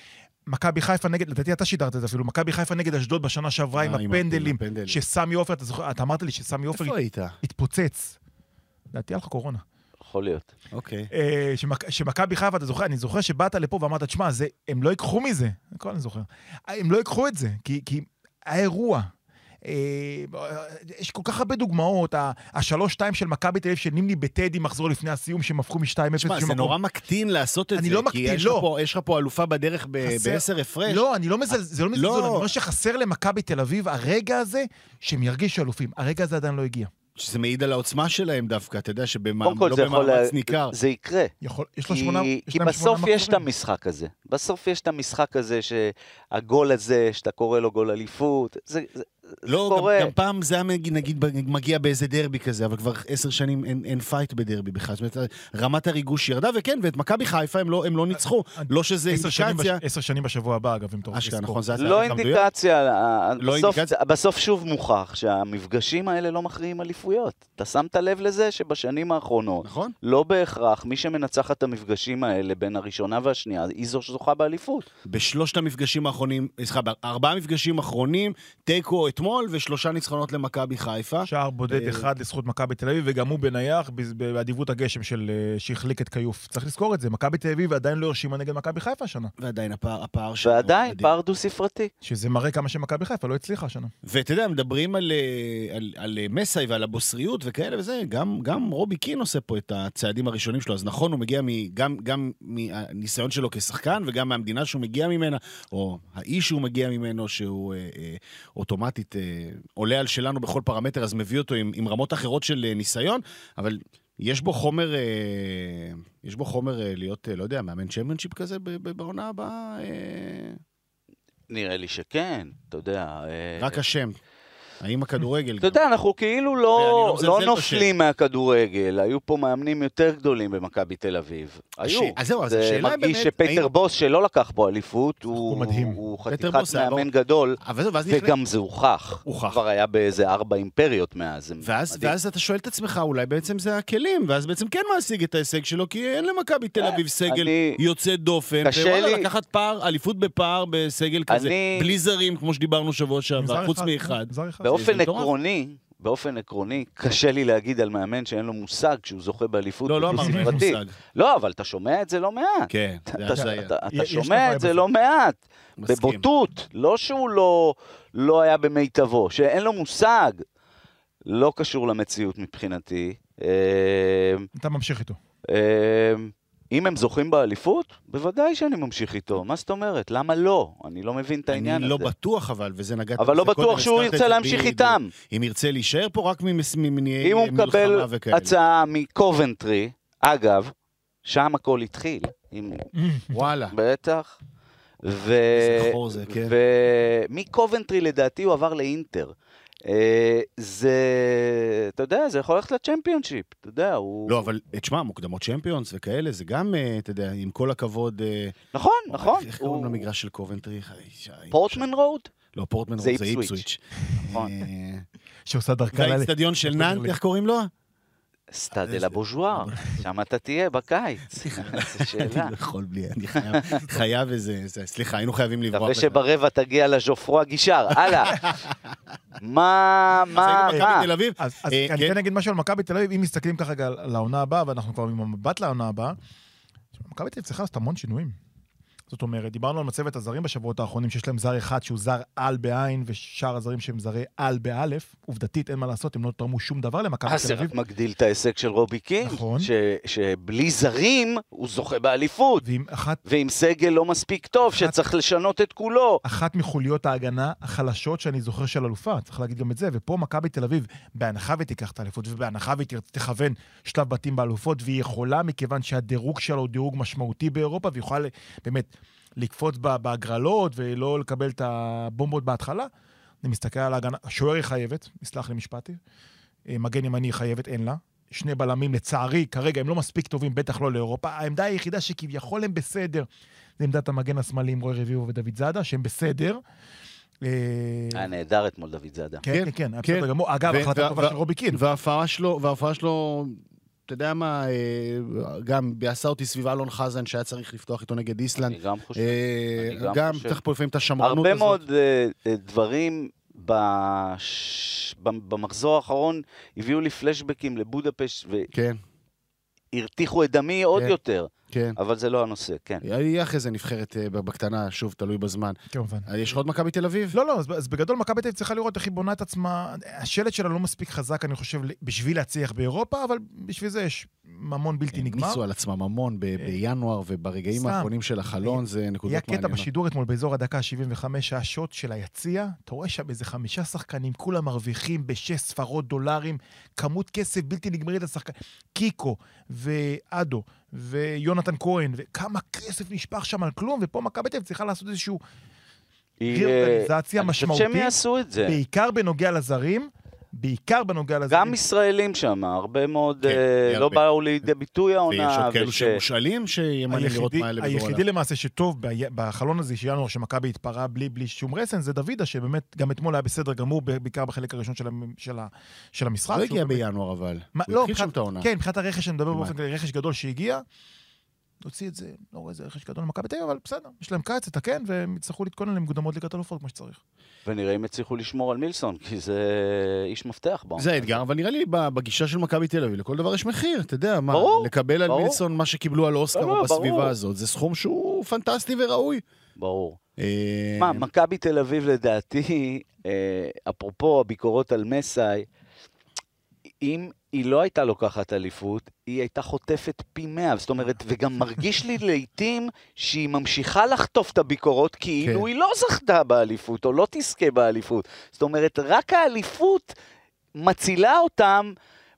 מכבי חיפה נגד, לדעתי אתה שידרת את זה אפילו, מכבי חיפה נגד אשדוד בשנה שעברה עם הפנדלים, שסמי עופר, אתה אמרת לי שסמי עופר התפוצץ. לדעתי היה לך קורונה. יכול להיות. אוקיי. שמכבי חיפה, אתה זוכר, אני זוכר שבאת לפה ואמרת, תשמע, הם לא ייקחו מזה, הכל אני זוכר. הם לא ייקחו את זה, כי האירוע, יש כל כך הרבה דוגמאות, ה-3-2 של מכבי תל אביב של נימני בטדי מחזור לפני הסיום, שהם הפכו מ-2-0. תשמע, זה נורא מקטין לעשות את זה, כי יש לך פה אלופה בדרך ב-10 הפרש. לא, אני לא מזלזל, אני אומר שחסר למכבי תל אביב הרגע הזה, שהם ירגישו אלופים. הרגע הזה עדיין לא הגיע. שזה מעיד על העוצמה שלהם דווקא, אתה יודע לא במאמץ ניכר. זה יקרה. כי בסוף יש את המשחק הזה. בסוף יש את המשחק הזה, שהגול הזה, שאתה קורא לו גול אליפות, זה לא, גם פעם זה היה נגיד מגיע באיזה דרבי כזה, אבל כבר 10 שנים אין פייט בדרבי בכלל. זאת אומרת, רמת הריגוש ירדה, וכן, ואת מכבי חיפה הם לא ניצחו. לא שזה אינדיקציה. 10 שנים בשבוע הבא, אגב, אם תוכל לזכור. לא אינדיקציה. בסוף שוב מוכח שהמפגשים האלה לא מכריעים אליפויות. אתה שמת לב לזה שבשנים האחרונות, לא בהכרח מי שמנצח את המפגשים האלה בין הראשונה והשנייה, היא זו שזוכה באליפות. בשלושת המפגשים האחרונים, ב4 מפגשים האחרונים, תיקו אתמול ו3 ניצחונות למכבי חיפה. שער בודד אחד לזכות מכבי תל אביב, וגם הוא בנייח באדיבות הגשם שהחליק את קיוף. צריך לזכור את זה, מכבי תל אביב עדיין לא הרשימה נגד מכבי חיפה השנה. ועדיין הפער שלו. ועדיין, פער דו-ספרתי. שזה מראה כמה שמכבי חיפה לא הצליחה השנה. ואתה יודע, מדברים על מסי ועל הבוסריות וכאלה וזה, גם רובי קין עושה פה את הצעדים הראשונים שלו, אז נכון, הוא מגיע גם מהניסיון שלו כשחקן, וגם מהמדינה שהוא מגיע ממנה, או האיש שהוא מגיע ממנו, שהוא אוטומטית עולה על שלנו בכל פרמטר, אז מביא אותו עם רמות אחרות של ניסיון, אבל יש בו חומר להיות, לא יודע, מאמן צ'מפיונשיפ כזה בעונה הבאה? נראה לי שכן, אתה יודע. רק השם. האם הכדורגל? אתה יודע, אנחנו כאילו לא נופלים מהכדורגל. היו פה מאמנים יותר גדולים במכבי תל אביב. היו. זה מרגיש שפטר בוס שלא לקח בו אליפות, הוא חתיכת מאמן גדול, וגם זה הוכח. הוא כבר היה באיזה 4 אימפריות מאז. ואז אתה שואל את עצמך, אולי בעצם זה הכלים, ואז בעצם כן מעשיג את ההישג שלו, כי אין למכבי תל אביב סגל יוצא דופן, ווואלה, לקחת פער, אליפות בפער בסגל כזה, בלי זרים, כמו שדיברנו שבוע שעבר, חוץ מאחד. באופן עקרוני, קשה לי להגיד על מאמן שאין לו מושג שהוא זוכה באליפות. לא אמרנו, אין מושג. לא, אבל אתה שומע את זה לא מעט. כן, אתה שומע את זה לא מעט. בבוטות, לא שהוא לא היה במיטבו, שאין לו מושג. לא קשור למציאות מבחינתי. אתה ממשיך איתו. אם הם זוכים באליפות, בוודאי שאני ממשיך איתו. מה זאת אומרת? למה לא? אני לא מבין את העניין הזה. אני לא בטוח וזה נגעת... אבל לא בטוח שהוא ירצה להמשיך איתם. אם ירצה להישאר פה רק ממניעי מלחמה וכאלה. אם הוא מקבל הצעה מקובנטרי, אגב, שם הכל התחיל. וואלה. בטח. ומקובנטרי לדעתי הוא עבר לאינטר. זה, אתה יודע, זה יכול ללכת לצ'מפיונשיפ, אתה יודע, הוא... לא, אבל תשמע, מוקדמות צ'מפיונס וכאלה, זה גם, אתה יודע, עם כל הכבוד... נכון. איך קוראים למגרש של קובנטרי? פורטמן רוד? לא, פורטמן רוד זה איפסוויץ'. נכון. שעושה דרכה... והאצטדיון של נאנט, איך קוראים לו? סטאד אל הבוז'ואר, שם אתה תהיה בקיץ. אני לא יכול בלי, אני חייב איזה, סליחה, היינו חייבים לברוח. מקווה שברבע תגיע לז'ופרו הגישר, הלאה. מה? אז אני כן אגיד משהו על מכבי תל אביב, אם מסתכלים ככה על העונה הבאה, ואנחנו כבר עם המבט לעונה הבאה, מכבי תל אביב צריכה לעשות המון שינויים. זאת אומרת, דיברנו על מצבת הזרים בשבועות האחרונים, שיש להם זר אחד שהוא זר על בעין, ושאר הזרים שהם זרי על באלף. עובדתית, אין מה לעשות, הם לא תרמו שום דבר למכבי תל אביב. זה רק מגדיל את ההישג של רובי קין, נכון. שבלי זרים הוא זוכה באליפות, ועם סגל לא מספיק טוב, שצריך לשנות את כולו. אחת מחוליות ההגנה החלשות שאני זוכר של אלופה, צריך להגיד גם את זה, ופה מכבי תל אביב, בהנחה ותיקח את האליפות, ובהנחה ותכוון שלב בתים באלופות, והיא יכולה מכיוון שהדירוג שלו הוא דירוג משמעותי באירופה, והיא יכולה באמת לקפוץ בהגרלות ולא לקבל את הבומבות בהתחלה. אני מסתכל על ההגנה, השוער היא חייבת, מסלח לי משפטי, מגן ימני חייבת, אין לה. 2 בלמים לצערי, כרגע הם לא מספיק טובים, בטח לא לאירופה. העמדה היחידה שכביכול הם בסדר, זה עמדת המגן השמאלי עם רוי רביבו ודוד זאדה, שהם בסדר. היה נהדר אתמול דוד זאדה. כן. אגב, החלטה טובה של רובי קין. וההופעה שלו אתה יודע מה, גם ביעשה אותי סביבה אלון חזן, שהיה צריך לפתוח איתו נגד איסלנד. אני גם חושב. גם צריך פה לפעמים את השמרנות הזאת. הרבה מאוד דברים במחזור האחרון הביאו לי פלשבקים לבודפשט, כן. והרתיחו את דמי עוד יותר. כן. אבל זה לא הנושא, כן. יהיה אחרי זה נבחרת בקטנה, שוב, תלוי בזמן. כמובן. יש לך עוד מכבי תל אביב? לא, אז בגדול מכבי תל אביב צריכה לראות איך היא בונה את עצמה. השלט שלה לא מספיק חזק, אני חושב, בשביל להצליח באירופה, אבל בשביל זה יש ממון בלתי נגמר. ניסו על עצמם ממון בינואר, וברגעים האחרונים של החלון, זה נקודות מעניינות. היה קטע בשידור אתמול באזור הדקה ה-75, השוט של היציע, אתה רואה שם איזה 5 שחקנים, כולם מרוויחים ב$6 דולרים, כמות כסף בלתי נגמרית לשחקנים. קיקו ואדו ויונתן כהן, וכמה כסף נשפך שם על כלום, ופה מכבי תל אביב צריכה לעשות איזשהו ריאורגניזציה משמעותית. אני חושב שהם יעשו את זה. בעיקר בנוגע לזרים, גם ישראלים שם, הרבה מאוד לא באו לידי ביטוי העונה. ויש עוד כאלו שמושאלים שימנה לראות מה אלה בגורלה. היחידי למעשה שטוב בחלון הזה שינואר שמכבי התפרעה בלי שום רסן, זה דוידה, שבאמת גם אתמול היה בסדר גמור, בעיקר בחלק הראשון של המשחק. לא הגיע בינואר אבל. הוא התחיל שם את העונה. כן, מבחינת הרכש, אני מדבר באופן כללי, רכש גדול שהגיע, נוציא את זה, לא רואה איזה רכש גדול למכבי תל אביב, אבל בסדר, יש להם קיץ, תתקן, והם יצטרכו להתכונן למוקדמות ליגת האלופות כמו שצריך. ונראה אם יצליחו לשמור על מילסון, כי זה איש מפתח בו. זה האתגר, אבל נראה לי בגישה של מכבי תל אביב, לכל דבר יש מחיר, אתה יודע, מה, לקבל על מילסון מה שקיבלו על אוסקר או בסביבה הזאת, זה סכום שהוא פנטסטי וראוי. ברור. מה, מכבי תל אביב לדעתי, אפרופו הביקורות על מסאי, אם היא לא הייתה לוקחת אליפות, היא הייתה חוטפת פי 100, זאת אומרת, וגם מרגיש לי לעתים שהיא ממשיכה לחטוף את הביקורות, כאילו היא לא זכתה באליפות, או לא תזכה באליפות. זאת אומרת, רק האליפות מצילה אותם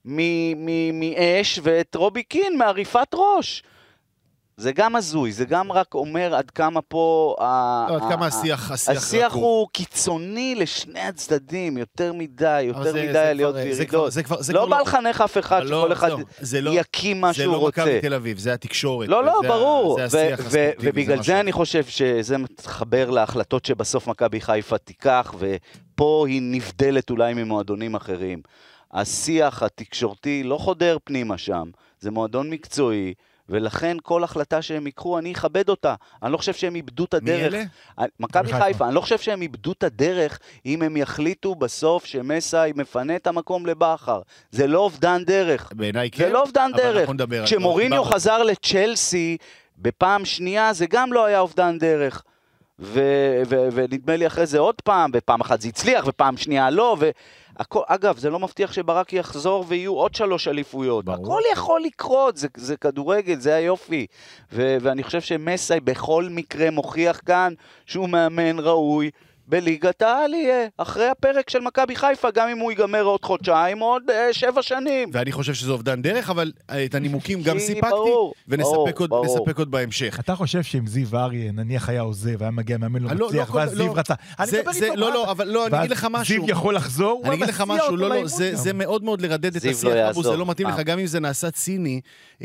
מאש, ואת רובי קין מעריפת ראש. זה גם הזוי, זה גם רק אומר עד כמה פה... עד כמה השיח הוא קיצוני לשני הצדדים, יותר מדי עליות וירידות. לא בא לחנך אף אחד, שכל אחד יקים מה שהוא רוצה. זה לא מכבי תל אביב, זה התקשורת. לא, ברור. ובגלל זה אני חושב שזה מתחבר להחלטות שבסוף מכבי חיפה תיקח, ופה היא נבדלת אולי ממועדונים אחרים. השיח התקשורתי לא חודר פנימה שם, זה מועדון מקצועי, ולכן כל החלטה שהם יקחו, אני אכבד אותה. אני לא חושב שהם איבדו את הדרך. מי אלה? מכבי חיפה, אני לא חושב שהם איבדו את הדרך, אם הם יחליטו בסוף שמסאי מפנה את המקום לבחר. זה לא אובדן דרך. בעיניי כן. זה לא אובדן דרך. כשמוריניו חזר לצ'לסי, בפעם שנייה, זה גם לא היה אובדן דרך. ונדמה לי אחרי זה עוד פעם, בפעם אחת זה הצליח, ופעם שנייה לא, אגב, זה לא מבטיח שברק יחזור ויהיו עוד 3 אליפויות. הכל יכול לקרות, זה כדורגל, זה היופי. ואני חושב שמסאי בכל מקרה מוכיח כאן שהוא מאמן ראוי בליגת העל יהיה, אחרי הפרק של מכבי חיפה, גם אם הוא ייגמר עוד חודשיים, עוד 7 שנים. ואני חושב שזה אובדן דרך, אבל את הנימוקים גם סיפקתי, ונספק עוד בהמשך. אתה חושב שאם זיו אריה, נניח היה עוזב, והיה מגיע מאמן לא מצליח, ואז זיו רצה. לא, אבל לא, אני אגיד לך משהו. זיו יכול לחזור, אני אגיד לך משהו, לא, זה מאוד מאוד לרדד את השיח, זה לא מתאים לך, גם אם זה נעשה ציני,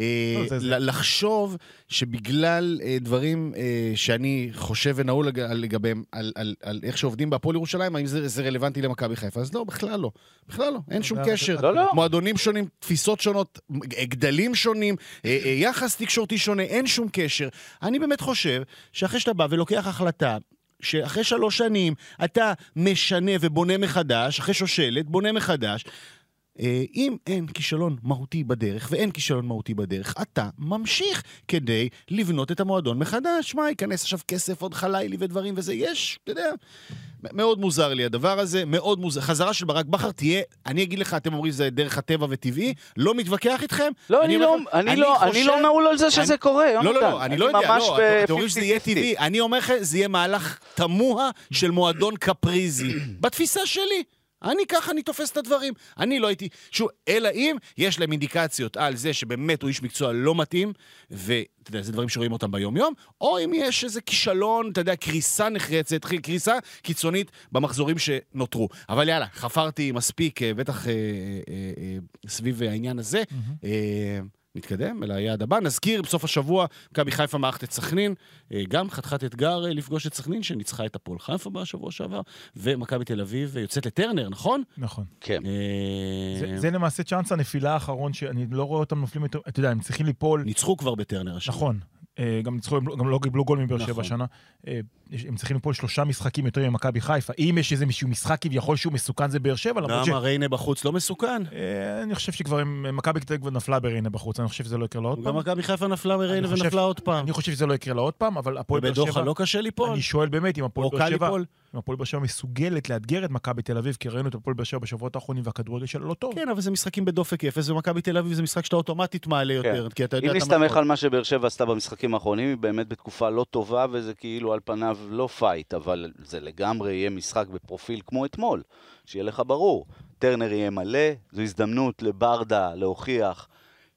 לחשוב שבגלל דברים שאני חושב ונעול לגביהם, על איך שעובדים בהפועל ירושלים, האם זה רלוונטי למכבי חיפה? אז לא, בכלל לא. בכלל לא, אין שום קשר. מועדונים שונים, תפיסות שונות, גדלים שונים, יחס תקשורתי שונה, אין שום קשר. אני באמת חושב שאחרי שאתה בא ולוקח החלטה, שאחרי 3 שנים אתה משנה ובונה מחדש, אחרי שושלת, בונה מחדש, אם אין כישלון מהותי בדרך, ואין כישלון מהותי בדרך, אתה ממשיך כדי לבנות את המועדון מחדש. מה, ייכנס עכשיו כסף עוד חלילי ודברים וזה, יש, אתה יודע, מאוד מוזר לי הדבר הזה, מאוד מוזר. חזרה של ברק בכר תהיה, אני אגיד לך, אתם אומרים זה דרך הטבע וטבעי, לא מתווכח איתכם. לא, אני לא נעול על זה שזה קורה, לא, אני לא יודע, אתם אומרים שזה יהיה טבעי, אני אומר לכם, זה יהיה מהלך תמוה של מועדון קפריזי, בתפיסה שלי. ככה אני תופס את הדברים. אני לא הייתי, אלא אם יש להם אינדיקציות על זה שבאמת הוא איש מקצוע לא מתאים, ואתה יודע, זה דברים שרואים אותם ביום-יום, או אם יש איזה כישלון, אתה יודע, קריסה נחרצת, קריסה קיצונית במחזורים שנותרו. אבל יאללה, חפרתי מספיק, בטח סביב העניין הזה. מתקדם אל היעד הבא. נזכיר, בסוף השבוע, מכבי חיפה מערכת את סכנין, גם חתיכת אתגר לפגוש את סכנין, שניצחה את הפועל חיפה בשבוע שעבר, ומכבי תל אביב יוצאת לטרנר, נכון? נכון. כן. זה למעשה צ'אנס הנפילה האחרון, שאני לא רואה אותם נופלים יותר, אתה יודע, הם צריכים ליפול. ניצחו כבר בטרנר השנה. נכון. גם לא קיבלו גול מבאר שבע השנה. הם צריכים ליפול 3 משחקים יותר ממכבי חיפה. אם יש איזה מישהו משחק כביכול שהוא מסוכן, זה באר שבע. למה ריינה בחוץ לא מסוכן? אני חושב שכבר מכבי תל אביב נפלה בריינה בחוץ. אני חושב שזה לא יקרה לה עוד פעם. גם מכבי חיפה נפלה בריינה ונפלה עוד פעם. אני חושב שזה לא יקרה לה עוד פעם, אבל הפועל באר שבע... ובדוחה לא קשה ליפול? אני שואל באמת אם הפועל באר שבע מסוגלת לאתגר את מכבי תל אביב, כי ראינו את הפועל באר שבע בשבועות האחרונים והכדורגל שלה לא טוב. כן, אבל זה משחקים בדופק אפס, ומכבי תל אביב זה משחק שאתה אוטומטית מעלה יותר, כי אתה יודע... אם נסתמך על מה שבאר שבע עשתה במשחקים האחרונים, היא באמת בתקופה לא טובה, וזה כאילו על פניו לא פייט, אבל זה לגמרי יהיה משחק בפרופיל כמו אתמול, שיהיה לך ברור. טרנר יהיה מלא, זו הזדמנות לברדה להוכיח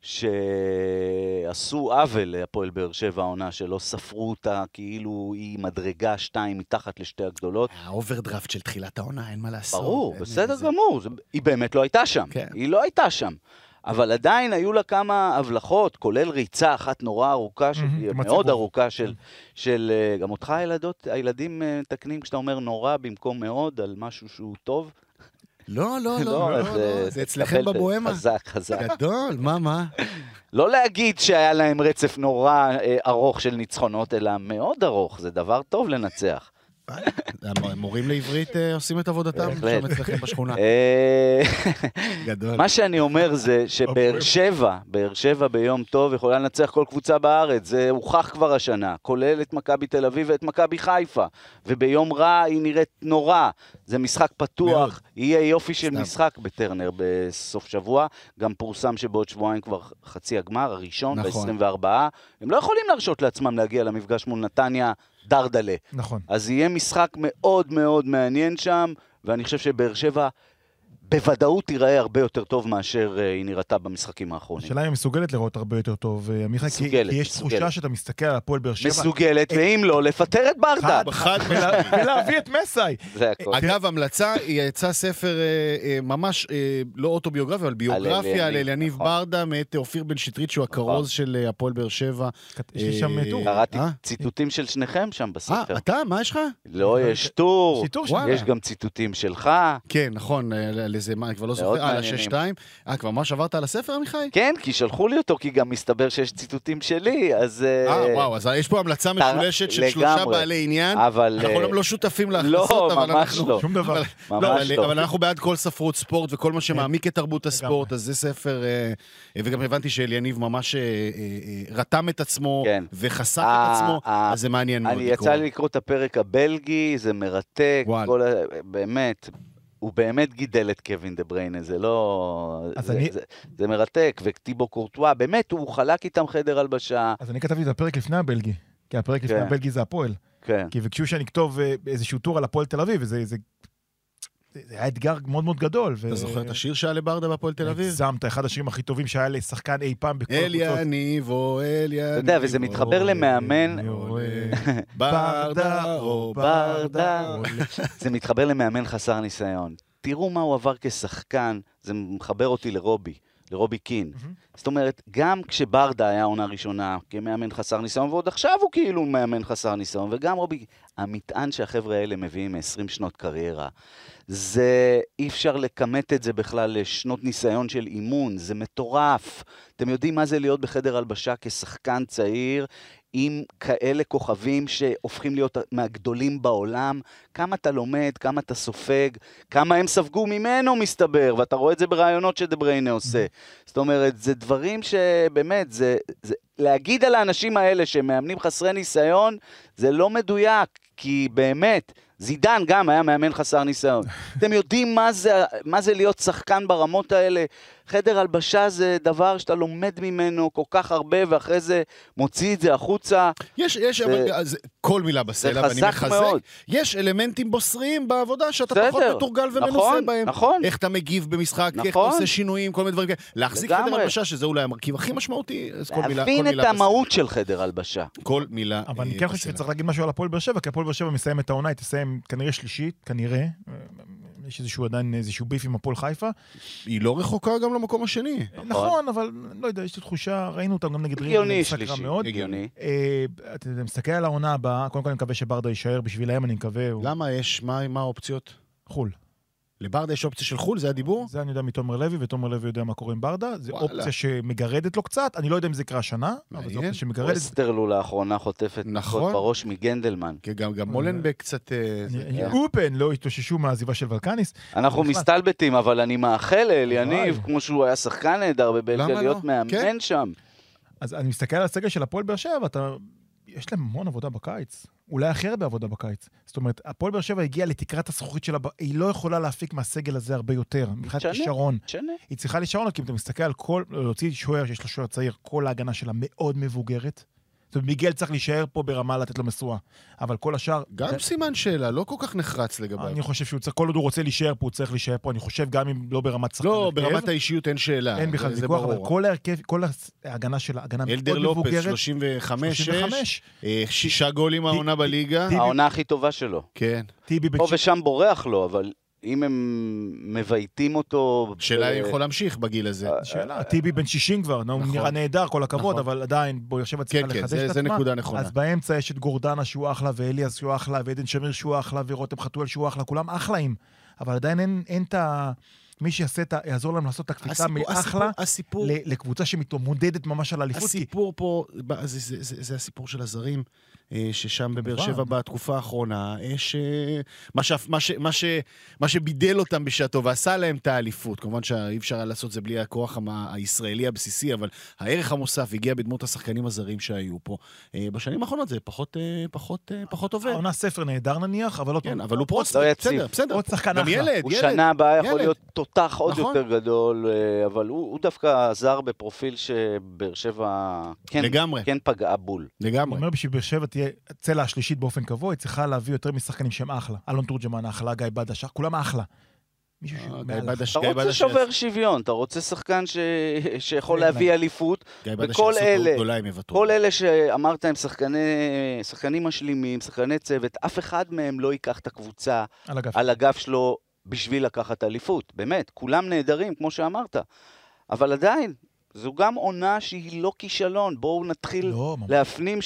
שעשו עוול להפועל באר שבע העונה, שלא ספרו אותה כאילו היא מדרגה 2 מתחת לשתי הגדולות. האוברדרפט של תחילת העונה, אין מה לעשות. ברור, בסדר גמור, היא באמת לא הייתה שם. היא לא הייתה שם. אבל עדיין היו לה כמה הבלחות, כולל ריצה אחת נורא ארוכה, מאוד ארוכה של גם אותך הילדים תקנים כשאתה אומר נורא במקום מאוד על משהו שהוא טוב. לא, זה אצלכם בבוהמה. חזק. גדול, מה? לא להגיד שהיה להם רצף נורא ארוך של ניצחונות, אלא מאוד ארוך, זה דבר טוב לנצח. המורים לעברית עושים את עבודתם שם אצלכם בשכונה. גדול. מה שאני אומר זה שבאר שבע ביום טוב יכולה לנצח כל קבוצה בארץ, זה הוכח כבר השנה, כולל את מכבי תל אביב ואת מכבי חיפה, וביום רע היא נראית נורא, זה משחק פתוח, יהיה יופי של משחק בטרנר בסוף שבוע, גם פורסם שבעוד שבועיים כבר חצי הגמר, הראשון, ב-24, הם לא יכולים להרשות לעצמם להגיע למפגש מול נתניה, דרדלה. נכון. אז יהיה משחק מאוד מאוד מעניין שם, ואני חושב שבאר שבע בוודאות תיראה הרבה יותר טוב מאשר היא נראתה במשחקים האחרונים. השאלה היא מסוגלת לראות הרבה יותר טוב, מיכה, כי יש תחושה שאתה מסתכל על הפועל באר שבע. מסוגלת, ואם לא, לפטר את ברדה. ולהביא את מסאי. אגב, המלצה, יצא ספר ממש לא אוטוביוגרפיה, אבל ביוגרפיה על יניב ברדה, מאת אופיר בן שטרית, שהוא הכרוז של הפועל באר שבע. יש לי שם טור. קראתי ציטוטים של שניכם שם בספר. אתה? מה יש לך? לא, יש טור. יש גם ציטוטים שלך. כן, נכון. איזה מה, אני כבר לא זוכר, על ה-6-2. כבר ממש עברת על הספר, עמיחי? כן, כי שלחו לי אותו, כי גם מסתבר שיש ציטוטים שלי, אז... וואו, אז יש פה המלצה משולשת של 3 בעלי עניין. אנחנו לא שותפים להכנסות, אבל אנחנו... לא, שום דבר. אבל אנחנו בעד כל ספרות ספורט, וכל מה שמעמיק את תרבות הספורט, אז זה ספר... וגם הבנתי שאליניב ממש רתם את עצמו, וחשף את עצמו, אז זה מעניין מאוד לקרוא. יצא לי לקרוא את הפרק הבלגי, זה מרתק, באמת... הוא באמת גידל את קווין דה בריינה, זה לא... זה מרתק, וטיבו קורטואה, באמת, הוא חלק איתם חדר הלבשה. אז אני כתבתי את הפרק לפני הבלגי, כי הפרק לפני הבלגי זה הפועל. כי ביקשו שאני אכתוב איזשהו טור על הפועל תל אביב, וזה היה אתגר מאוד מאוד גדול. אתה זוכר את השיר שהיה לברדה בהפועל תל אביב? הגזמת, אחד השירים הכי טובים שהיה לשחקן אי פעם בכל הקבוצות. אל יניבו, אל יניבו. אתה יודע, וזה מתחבר למאמן... ברדה או ברדה. זה מתחבר למאמן חסר ניסיון. תראו מה הוא עבר כשחקן, זה מחבר אותי לרובי קין. זאת אומרת, גם כשברדה היה עונה ראשונה כמאמן חסר ניסיון, ועוד עכשיו הוא כאילו מאמן חסר ניסיון, וגם רובי, המטען שהחבר'ה האלה מביאים מ-20 שנות קריירה, זה אי אפשר לקמת את זה בכלל לשנות ניסיון של אימון, זה מטורף. אתם יודעים מה זה להיות בחדר הלבשה כשחקן צעיר, עם כאלה כוכבים שהופכים להיות מהגדולים בעולם, כמה אתה לומד, כמה אתה סופג, כמה הם ספגו ממנו מסתבר, ואתה רואה את זה ברעיונות שדה בריינה עושה. זאת אומרת, זה דברים שבאמת, זה להגיד על האנשים האלה שמאמנים חסרי ניסיון, זה לא מדויק, כי באמת, זידן גם היה מאמן חסר ניסיון. אתם יודעים מה זה להיות שחקן ברמות האלה? חדר הלבשה זה דבר שאתה לומד ממנו כל כך הרבה, ואחרי זה מוציא את זה החוצה. יש, כל מילה בסלע, ואני מחזק. יש אלמנטים בוסריים בעבודה, שאתה פחות מתורגל ומנוסה בהם. נכון. איך אתה מגיב במשחק, איך אתה עושה שינויים, כל מיני דברים כאלה. להחזיק חדר הלבשה, שזה אולי המרכיב הכי משמעותי, אז כל מילה בסלע. להבין את המהות של חדר הלבשה. כל מילה בסלע. אבל אני כן חושב שצריך להגיד משהו על הפועל באר שבע, כי הפועל באר שבע מסיים את העונה, היא תסיים כנראה שלישית, כנראה. יש עדיין איזשהו ביף עם הפועל חיפה. היא לא רחוקה גם למקום השני. נכון, אבל לא יודע, יש לי תחושה, ראינו אותם גם נגד הגיוני שלישי. הגיוני. אתה מסתכל על העונה הבאה, קודם כל אני מקווה שברדה יישאר, בשבילהם אני מקווה. למה יש? מה האופציות? חול. לברדה יש אופציה של חול, זה הדיבור? זה אני יודע מתומר לוי, ותומר לוי יודע מה קורה עם ברדה. זה אופציה שמגרדת לו קצת, אני לא יודע אם זה יקרה השנה, אבל זה אופציה שמגרדת. ווסטרלו לאחרונה חוטפת מכות בראש מגנדלמן. גם מולנבק קצת... אופן, לא התאוששו מהעזיבה של ולקניס. אנחנו מסתלבטים, אבל אני מאחל לאליניב, כמו שהוא היה שחקן נהדר בבלגיה, להיות מאמן שם. אז אני מסתכל על הסגל של הפועל באר שבע, יש להם המון עבודה בקיץ. אולי הכי הרבה עבודה בקיץ. זאת אומרת, הפועל באר שבע הגיעה לתקרת הזכוכית שלה, היא לא יכולה להפיק מהסגל הזה הרבה יותר. מבחינת כישרון. היא צריכה לשרון, כי אם אתה מסתכל על כל, להוציא שוער שיש לו שוער צעיר, כל ההגנה שלה מאוד מבוגרת. זאת אומרת, מיגל צריך להישאר פה ברמה לתת לו מסועה. אבל כל השאר... גם סימן שאלה, לא כל כך נחרץ לגביו. אני חושב שהוא צריך, כל עוד הוא רוצה להישאר פה, הוא צריך להישאר פה. אני חושב גם אם לא ברמת שחקן. לא, ברמת האישיות אין שאלה. אין בכלל ויכוח, אבל כל ההרכב, כל ההגנה שלה, הגנה מאוד מבוגרת. אלדר לופס, 35, 6 גולים העונה בליגה. העונה הכי טובה שלו. כן. פה ושם בורח לו, אבל... אם הם מבייתים אותו... שאלה יכול להמשיך בגיל הזה. שאלה, טיבי בן 60 כבר, הוא נראה נהדר, כל הכבוד, אבל עדיין, בוא יושב הצליחה לחדש את עצמה. זה נקודה נכונה. אז באמצע יש את גורדנה שהוא אחלה, ואליאס שהוא אחלה, ועדן שמיר שהוא אחלה, ורותם חתואל שהוא אחלה, כולם אחלאים. אבל עדיין אין את ה... מי יעזור להם לעשות את הקפיצה מאחלה לקבוצה שמתמודדת ממש על אליפות. הסיפור פה, זה הסיפור של הזרים, ששם בבאר שבע בתקופה האחרונה, מה שבידל אותם בשעתו ועשה להם את האליפות. כמובן שאי אפשר לעשות זה בלי הכוח הישראלי הבסיסי, אבל הערך המוסף הגיע בדמות השחקנים הזרים שהיו פה. בשנים האחרונות זה פחות עובד. העונה ספר נהדר נניח, אבל אבל הוא פרוץ. בסדר. עוד שחקן אחלה. הוא שנה הבאה יכול להיות תותח עוד יותר גדול, אבל הוא דווקא עזר בפרופיל שבאר שבע כן פגעה בול. לגמרי. הוא אומר בשביל באר שבע תהיה צלע השלישית באופן קבוע, היא צריכה להביא יותר משחקנים שהם אחלה. אלון תורג'מן אחלה, גיא בדש, כולם אחלה. אתה רוצה שובר שוויון, אתה רוצה שחקן שיכול להביא אליפות, וכל אלה שאמרת הם שחקנים משלימים, שחקני צוות, אף אחד מהם לא ייקח את הקבוצה על הגף שלו בשביל לקחת אליפות. באמת, כולם נהדרים, כמו שאמרת. אבל עדיין, זו גם עונה שהיא לא כישלון. בואו נתחיל להפנים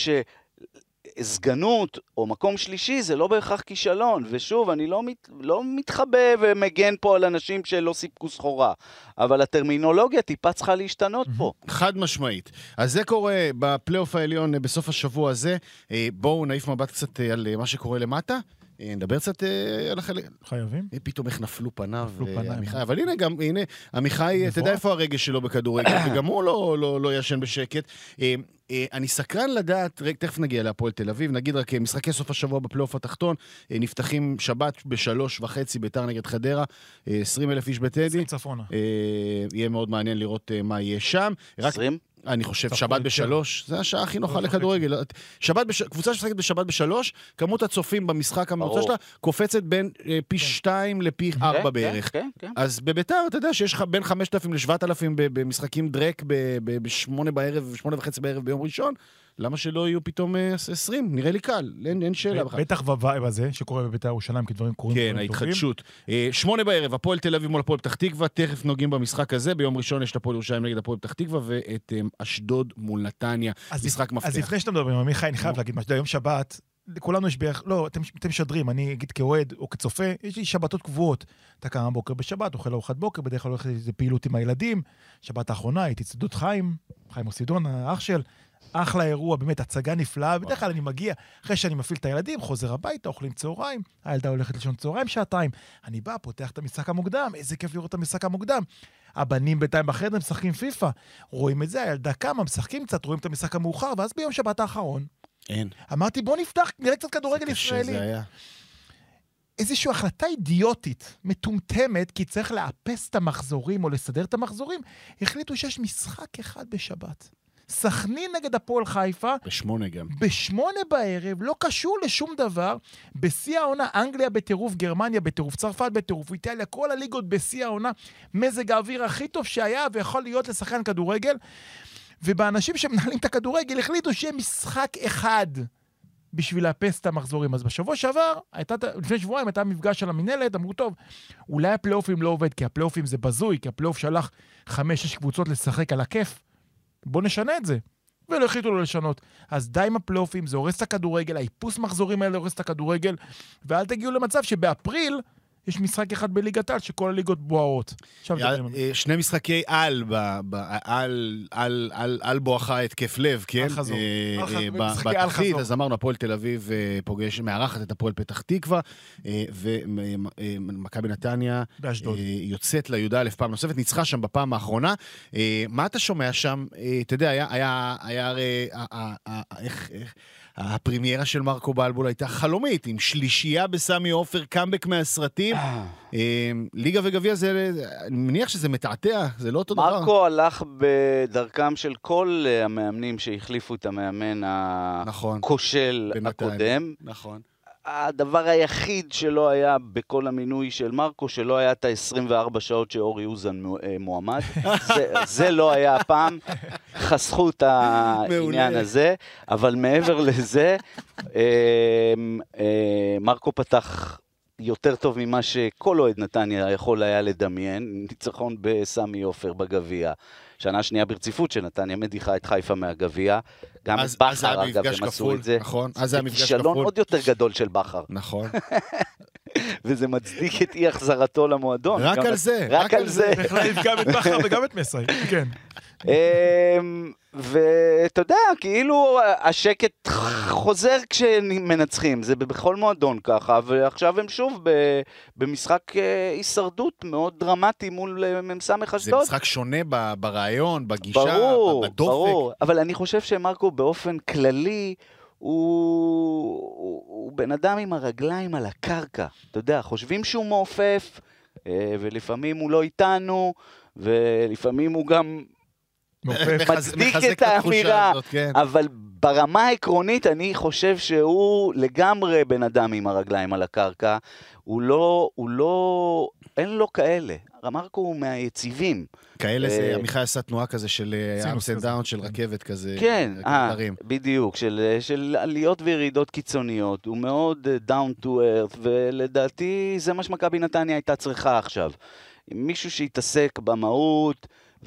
סגנות או מקום שלישי זה לא בהכרח כישלון, ושוב, אני לא מתחבא ומגן פה על אנשים שלא סיפקו סחורה, אבל הטרמינולוגיה טיפה צריכה להשתנות פה. חד משמעית. אז זה קורה בפלייאוף העליון בסוף השבוע הזה. בואו נעיף מבט קצת על מה שקורה למטה. נדבר קצת על החלק. חייבים. פתאום איך נפלו פניו. אבל הנה, עמיחי, אתה יודע איפה הרגש שלו בכדורגל, וגם הוא לא ישן בשקט. אני סקרן לדעת, תכף נגיע להפועל תל אביב, נגיד רק משחקי סוף השבוע בפלייאוף התחתון, נפתחים שבת ב3:30 ביתר נגד חדרה, 20,000 איש בטדי. יהיה מאוד מעניין לראות מה יהיה שם. 20? אני חושב שבת ב3, זה השעה הכי נוחה לכדורגל. קבוצה שמשחקת בשבת ב3, כמות הצופים במשחק הממוצע שלה קופצת בין פי 2 לפי 4 בערך. אז בביתר אתה יודע שיש לך בין 5,000 ל7,000 במשחקים דרק ב8 בערב, 8:30 בערב ביום ראשון, למה שלא יהיו פתאום 20? נראה לי קל, אין שאלה בכלל. בטח בווייב הזה שקורה בביתר ירושלים, כי דברים קורים. כן, ההתחדשות. 8 בערב, הפועל תל אביב מול הפועל פתח תקווה, תכף נוגעים במשחק הזה, ביום ראשון יש את הפועל ירושלים נגד הפועל פתח תקווה, ואת אשדוד מול נתניה, משחק מפתח. אז לפני שאתה מדברים, עמיחי, אני חייב להגיד משהו, יום שבת, לכולנו יש בערך, לא, אתם משדרים, אני אגיד כאוהד או כצופה, יש לי שבתות קבועות. אתה קם בוקר בשבת, אוכל ארוחת בוקר, בדרך כלל הולך איזה פעילות עם הילדים. שבת האחרונה הייתי צדות חיים אוסידון, האח של, אחלה אירוע, באמת הצגה נפלאה. בדרך כלל אני מגיע, אחרי שאני מפעיל את הילדים, חוזר הביתה, אוכלים צהריים, הילדה הולכת לישון צהריים שעתיים. אני בא, פותח את המשחק המוקדם, איזה כיף לראות את המשחק המוקדם. הבנים בינתיים בחדר משחקים פיפה, רואים את זה, הילדה קמה, משחקים קצת, רואים את המשחק המאוחר, ואז ביום שבת האחרון אמרתי, בוא נפתח, נראה קצת כדורגל ישראלי. איזושהי החלטה אידיוטית, מטומטמת, כי צריך לאפס את המחזורים או לסדר את המחזורים, החליטו שיש משחק אחד בשבת. סכנין נגד הפועל חיפה. ב8 גם. ב8 בערב, לא קשור לשום דבר. בשיא העונה, אנגליה בטירוף, גרמניה בטירוף, צרפת בטירוף, איטליה, כל הליגות בשיא העונה. מזג האוויר הכי טוב שהיה ויכול להיות לשחקן כדורגל. ובאנשים שמנהלים את הכדורגל החליטו שיהיה משחק אחד בשביל לאפס את המחזורים. אז בשבוע שעבר, לפני שבועיים הייתה מפגש על המנהלת, אמרו טוב, אולי הפלייאופים לא עובד, כי הפלייאופים זה בזוי, כי הפלייאוף שלח 5-6 קבוצות לשחק על הכיף. בוא נשנה את זה. ולא החליטו לו לשנות. אז די עם הפלייאופים, זה הורס את הכדורגל, האיפוס מחזורים האלה הורס את הכדורגל, ואל תגיעו למצב שבאפריל יש משחק אחד בליגת העל שכל הליגות בוערות. שני משחקי על בואכה התקף לב, כן? בתחתית, אז אמרנו, הפועל תל אביב מארחת את הפועל פתח תקווה, ומכבי נתניה יוצאת לי"א פעם נוספת, ניצחה שם בפעם האחרונה. מה אתה שומע שם? אתה יודע, היה הרי, הפרימיירה של מרקו בלבול הייתה חלומית, עם שלישייה בסמי עופר, קאמבק מהסרטים. ליגה וגביע, אני מניח שזה מתעתע, זה לא אותו דבר. מרקו הלך בדרכם של כל המאמנים שהחליפו את המאמן הכושל הקודם. נכון. הדבר היחיד שלא היה בכל המינוי של מרקו, שלא היה את ה-24 שעות שאורי אוזן מועמד. זה לא היה הפעם. חסכו את העניין הזה. אבל מעבר לזה, מרקו פתח יותר טוב ממה שכל אוהד נתניה יכול היה לדמיין. ניצחון בסמי עופר בגביע. שנה שנייה ברציפות שנתניה מדיחה את חיפה מהגביע. גם את בחר, אגב, הם עשו את זה. נכון, אז זה המפגש כישלון כפול. עוד יותר גדול של בחר. נכון. וזה מצדיק את אי החזרתו למועדון. רק על זה. רק על זה. בכלל גם את בחר וגם את מסי, כן. ואתה יודע, כאילו השקט חוזר כשמנצחים, זה בכל מועדון ככה, ועכשיו הם שוב במשחק הישרדות מאוד דרמטי מול ממסמך אשדוד. זה משחק שונה ברעיון, בגישה, בדופק. ברור, אבל אני חושב שמרקו באופן כללי, הוא בן אדם עם הרגליים על הקרקע. אתה יודע, חושבים שהוא מעופף, ולפעמים הוא לא איתנו, ולפעמים הוא גם מצדיק את האמירה, אבל ברמה העקרונית אני חושב שהוא לגמרי בן אדם עם הרגליים על הקרקע, אין לו כאלה. מרקו הוא מהיציבים. כאלה זה, עמיחי עשה תנועה כזה של ups and downs, של רכבת כזה. כן, בדיוק, של עליות וירידות קיצוניות. הוא מאוד down to earth, ולדעתי זה מה שמכבי נתניה הייתה צריכה עכשיו. מישהו שהתעסק במהות,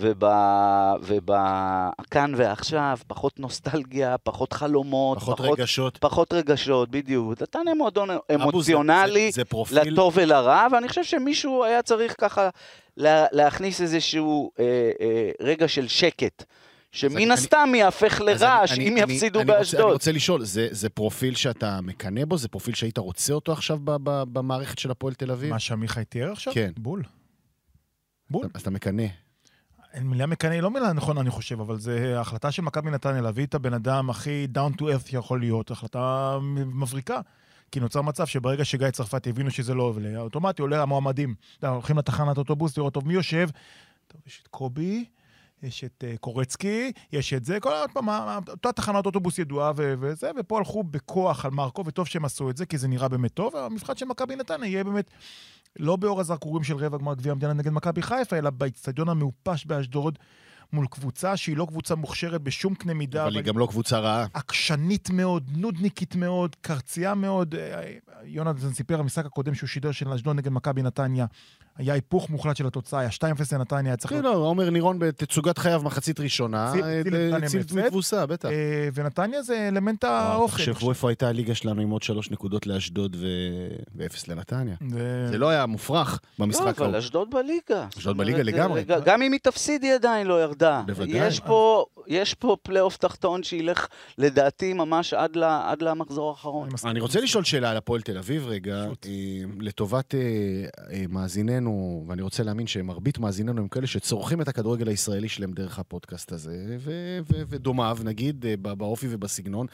ובכאן ועכשיו, פחות נוסטלגיה, פחות חלומות, פחות רגשות, בדיוק. נתניה מועדון אמוציונלי, לטוב ולרע, ואני חושב שמישהו היה צריך ככה להכניס איזשהו רגע של שקט, שמן הסתם יהפך לרעש, אם יפסידו באשדוד. אני רוצה לשאול, זה פרופיל שאתה מקנה בו? זה פרופיל שהיית רוצה אותו עכשיו במערכת של הפועל תל אביב? מה שעמיחי תיאר עכשיו? כן. בול. אז אתה מקנה. מילה מקנה היא לא מילה נכון, אני חושב, אבל זה החלטה של מכבי נתניה, להביא את הבן אדם הכי down to earth שיכול להיות, החלטה מבריקה. כי נוצר מצב שברגע שגיא צרפתי הבינו שזה לא עולה, אוטומטי עולה המועמדים. הולכים לתחנת אוטובוס, לראות טוב, מי יושב? טוב, יש את קובי, יש את קורצקי, יש את זה, כל פעם, אותה תחנת אוטובוס ידועה וזה, ופה הלכו בכוח על מרקו, וטוב שהם עשו את זה, כי זה נראה באמת טוב, והמבחן של מכבי נתניה יהיה באמת לא באור הזרקורים של רבע גמר גביע המדינה נגד מכבי חיפה, אלא באצטדיון המאופש באשדוד, מול קבוצה שהיא לא קבוצה מוכשרת בשום קנה מידה. אבל היא גם לא קבוצה רעה. עקשנית מאוד, נודניקית מאוד, קרצייה מאוד. יונתן סיפר, המשחק הקודם שהוא שידר של אשדוד נגד מכבי נתניה, היה היפוך מוחלט של התוצאה, היה 2-0 לנתניה, היה צריך... לא, עומר נירון בתצוגת חייו מחצית ראשונה, ציל מתבוסה, בטח. ונתניה זה אלמנט האוכל. תחשבו איפה הייתה הליגה שלנו עם עוד 3 נקודות לאשדוד ו-0 לנתניה. זה לא היה מופרך במשחק. לא, אבל אשדוד בליגה. אשדוד בליגה לגמרי. גם אם היא תפסיד היא עדיין לא ירדה. בוודאי. יש פה פלייאוף תחתון שילך לדעתי ממש עד למחזור האחרון. אני רוצה לשאול שאלה על הפועל תל אביב רגע, לטובת מאזיננו, ואני רוצה להאמין שמרבית מאזיננו הם כאלה שצורכים את הכדורגל הישראלי שלהם דרך הפודקאסט הזה, ודומיו, נגיד, באופי ובסגנון.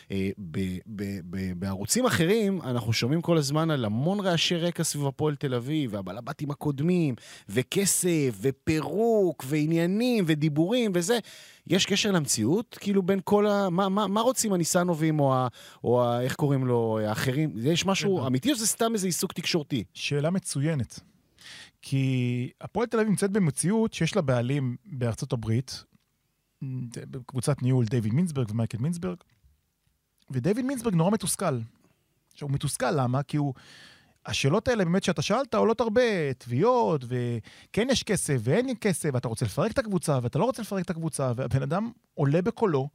בערוצים אחרים אנחנו שומעים כל הזמן על המון רעשי רקע סביב הפועל תל אביב, והבלבטים הקודמים, וכסף, ופירוק, ועניינים, ודיבורים, וזה. יש קשר למציאות? כאילו בין כל מה רוצים הניסנובים, או איך קוראים לו, האחרים? יש משהו אמיתי, או זה סתם איזה עיסוק תקשורתי? שאלה מצוינת. כי הפועל תל אביב נמצאת במציאות שיש לה בעלים בארצות הברית, בקבוצת ניהול דיוויד מינסברג ומייקל מינסברג, ודייוויד מינסברג נורא מתוסכל. עכשיו, הוא מתוסכל, למה? כי השאלות האלה באמת שאתה שאלת עולות הרבה תביעות, וכן יש כסף ואין כסף, ואתה רוצה לפרק את הקבוצה, ואתה לא רוצה לפרק את הקבוצה, והבן אדם עולה בקולו,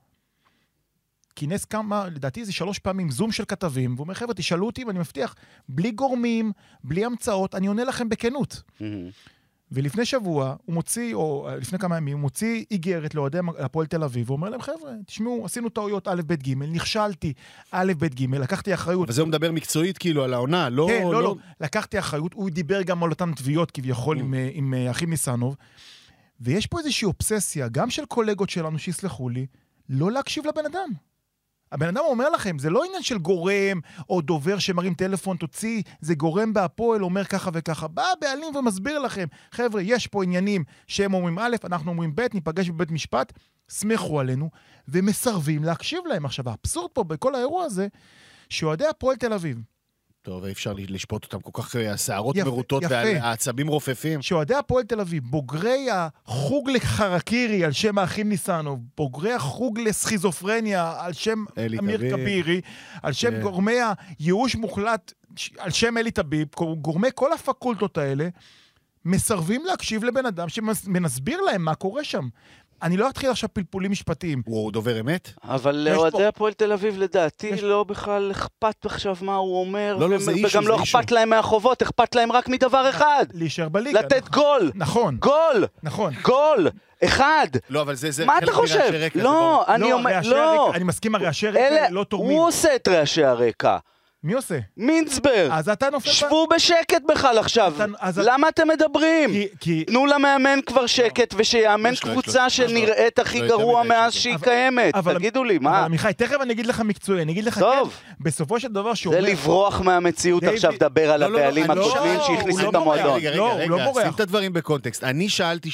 כינס כמה, לדעתי זה 3 פעמים זום של כתבים, והוא אומר, חבר'ה, תשאלו אותי, ואני מבטיח, בלי גורמים, בלי המצאות, אני עונה לכם בכנות. ולפני שבוע, הוא מוציא, או לפני כמה ימים, הוא מוציא איגרת לאוהדי הפועל תל אביב, הוא אומר להם, חבר'ה, תשמעו, עשינו טעויות א', ב', ג', נכשלתי א', ב', ג', לקחתי אחריות. וזה הוא מדבר מקצועית כאילו על העונה, לא... כן, לא, לקחתי אחריות, הוא דיבר גם על אותם תביעות כביכול עם אחים ניסנוב, ויש פה איזושהי אובססיה, גם של קולגות שלנו שיסלחו לי, לא להקשיב לבן אדם. הבן אדם אומר לכם, זה לא עניין של גורם או דובר שמרים טלפון, תוציא, זה גורם בהפועל, אומר ככה וככה. בא בעלים ומסביר לכם, חבר'ה, יש פה עניינים שהם אומרים א', אנחנו אומרים ב', ניפגש בבית משפט, סמכו עלינו, ומסרבים להקשיב להם. עכשיו, האבסורד פה בכל האירוע הזה, שאוהדי הפועל תל אביב, טוב, אי אפשר לשפוט אותם כל כך, השערות מרוטות והעצבים רופפים. שאוהדי הפועל תל אביב, בוגרי החוג לחרקירי על שם האחים ניסנוב, בוגרי החוג לסכיזופרניה על שם אמיר כבירי, על שם גורמי הייאוש מוחלט על שם אלי טביב, גורמי כל הפקולטות האלה, מסרבים להקשיב לבן אדם שמנסביר להם מה קורה שם. אני לא אתחיל עכשיו פלפולים משפטיים. הוא דובר אמת? אבל לאוהדי הפועל תל אביב לדעתי לא בכלל אכפת עכשיו מה הוא אומר, וגם לא אכפת להם מהחובות, אכפת להם רק מדבר אחד. להישאר בליגה. לתת גול. נכון. גול. נכון. גול. אחד. לא, אבל זה... מה אתה חושב? לא, אני אומר, לא. אני מסכים, רעשי הרקע לא תורמים. הוא עושה את רעשי הרקע. מי עושה? מינסברג. אז אתה נופל... שבו בשקט בכלל עכשיו. למה אתם מדברים? תנו למאמן כבר שקט ושיאמן קבוצה שנראית הכי גרוע מאז שהיא קיימת. תגידו לי, מה? מיכאי, תכף אני אגיד לך מקצועי, אני אגיד לך כן, בסופו של דבר שהוא... זה לברוח מהמציאות עכשיו, דבר על הבעלים הקודמים שהכניסו את המועדון. רגע, שים את הדברים בקונטקסט. אני שאלתי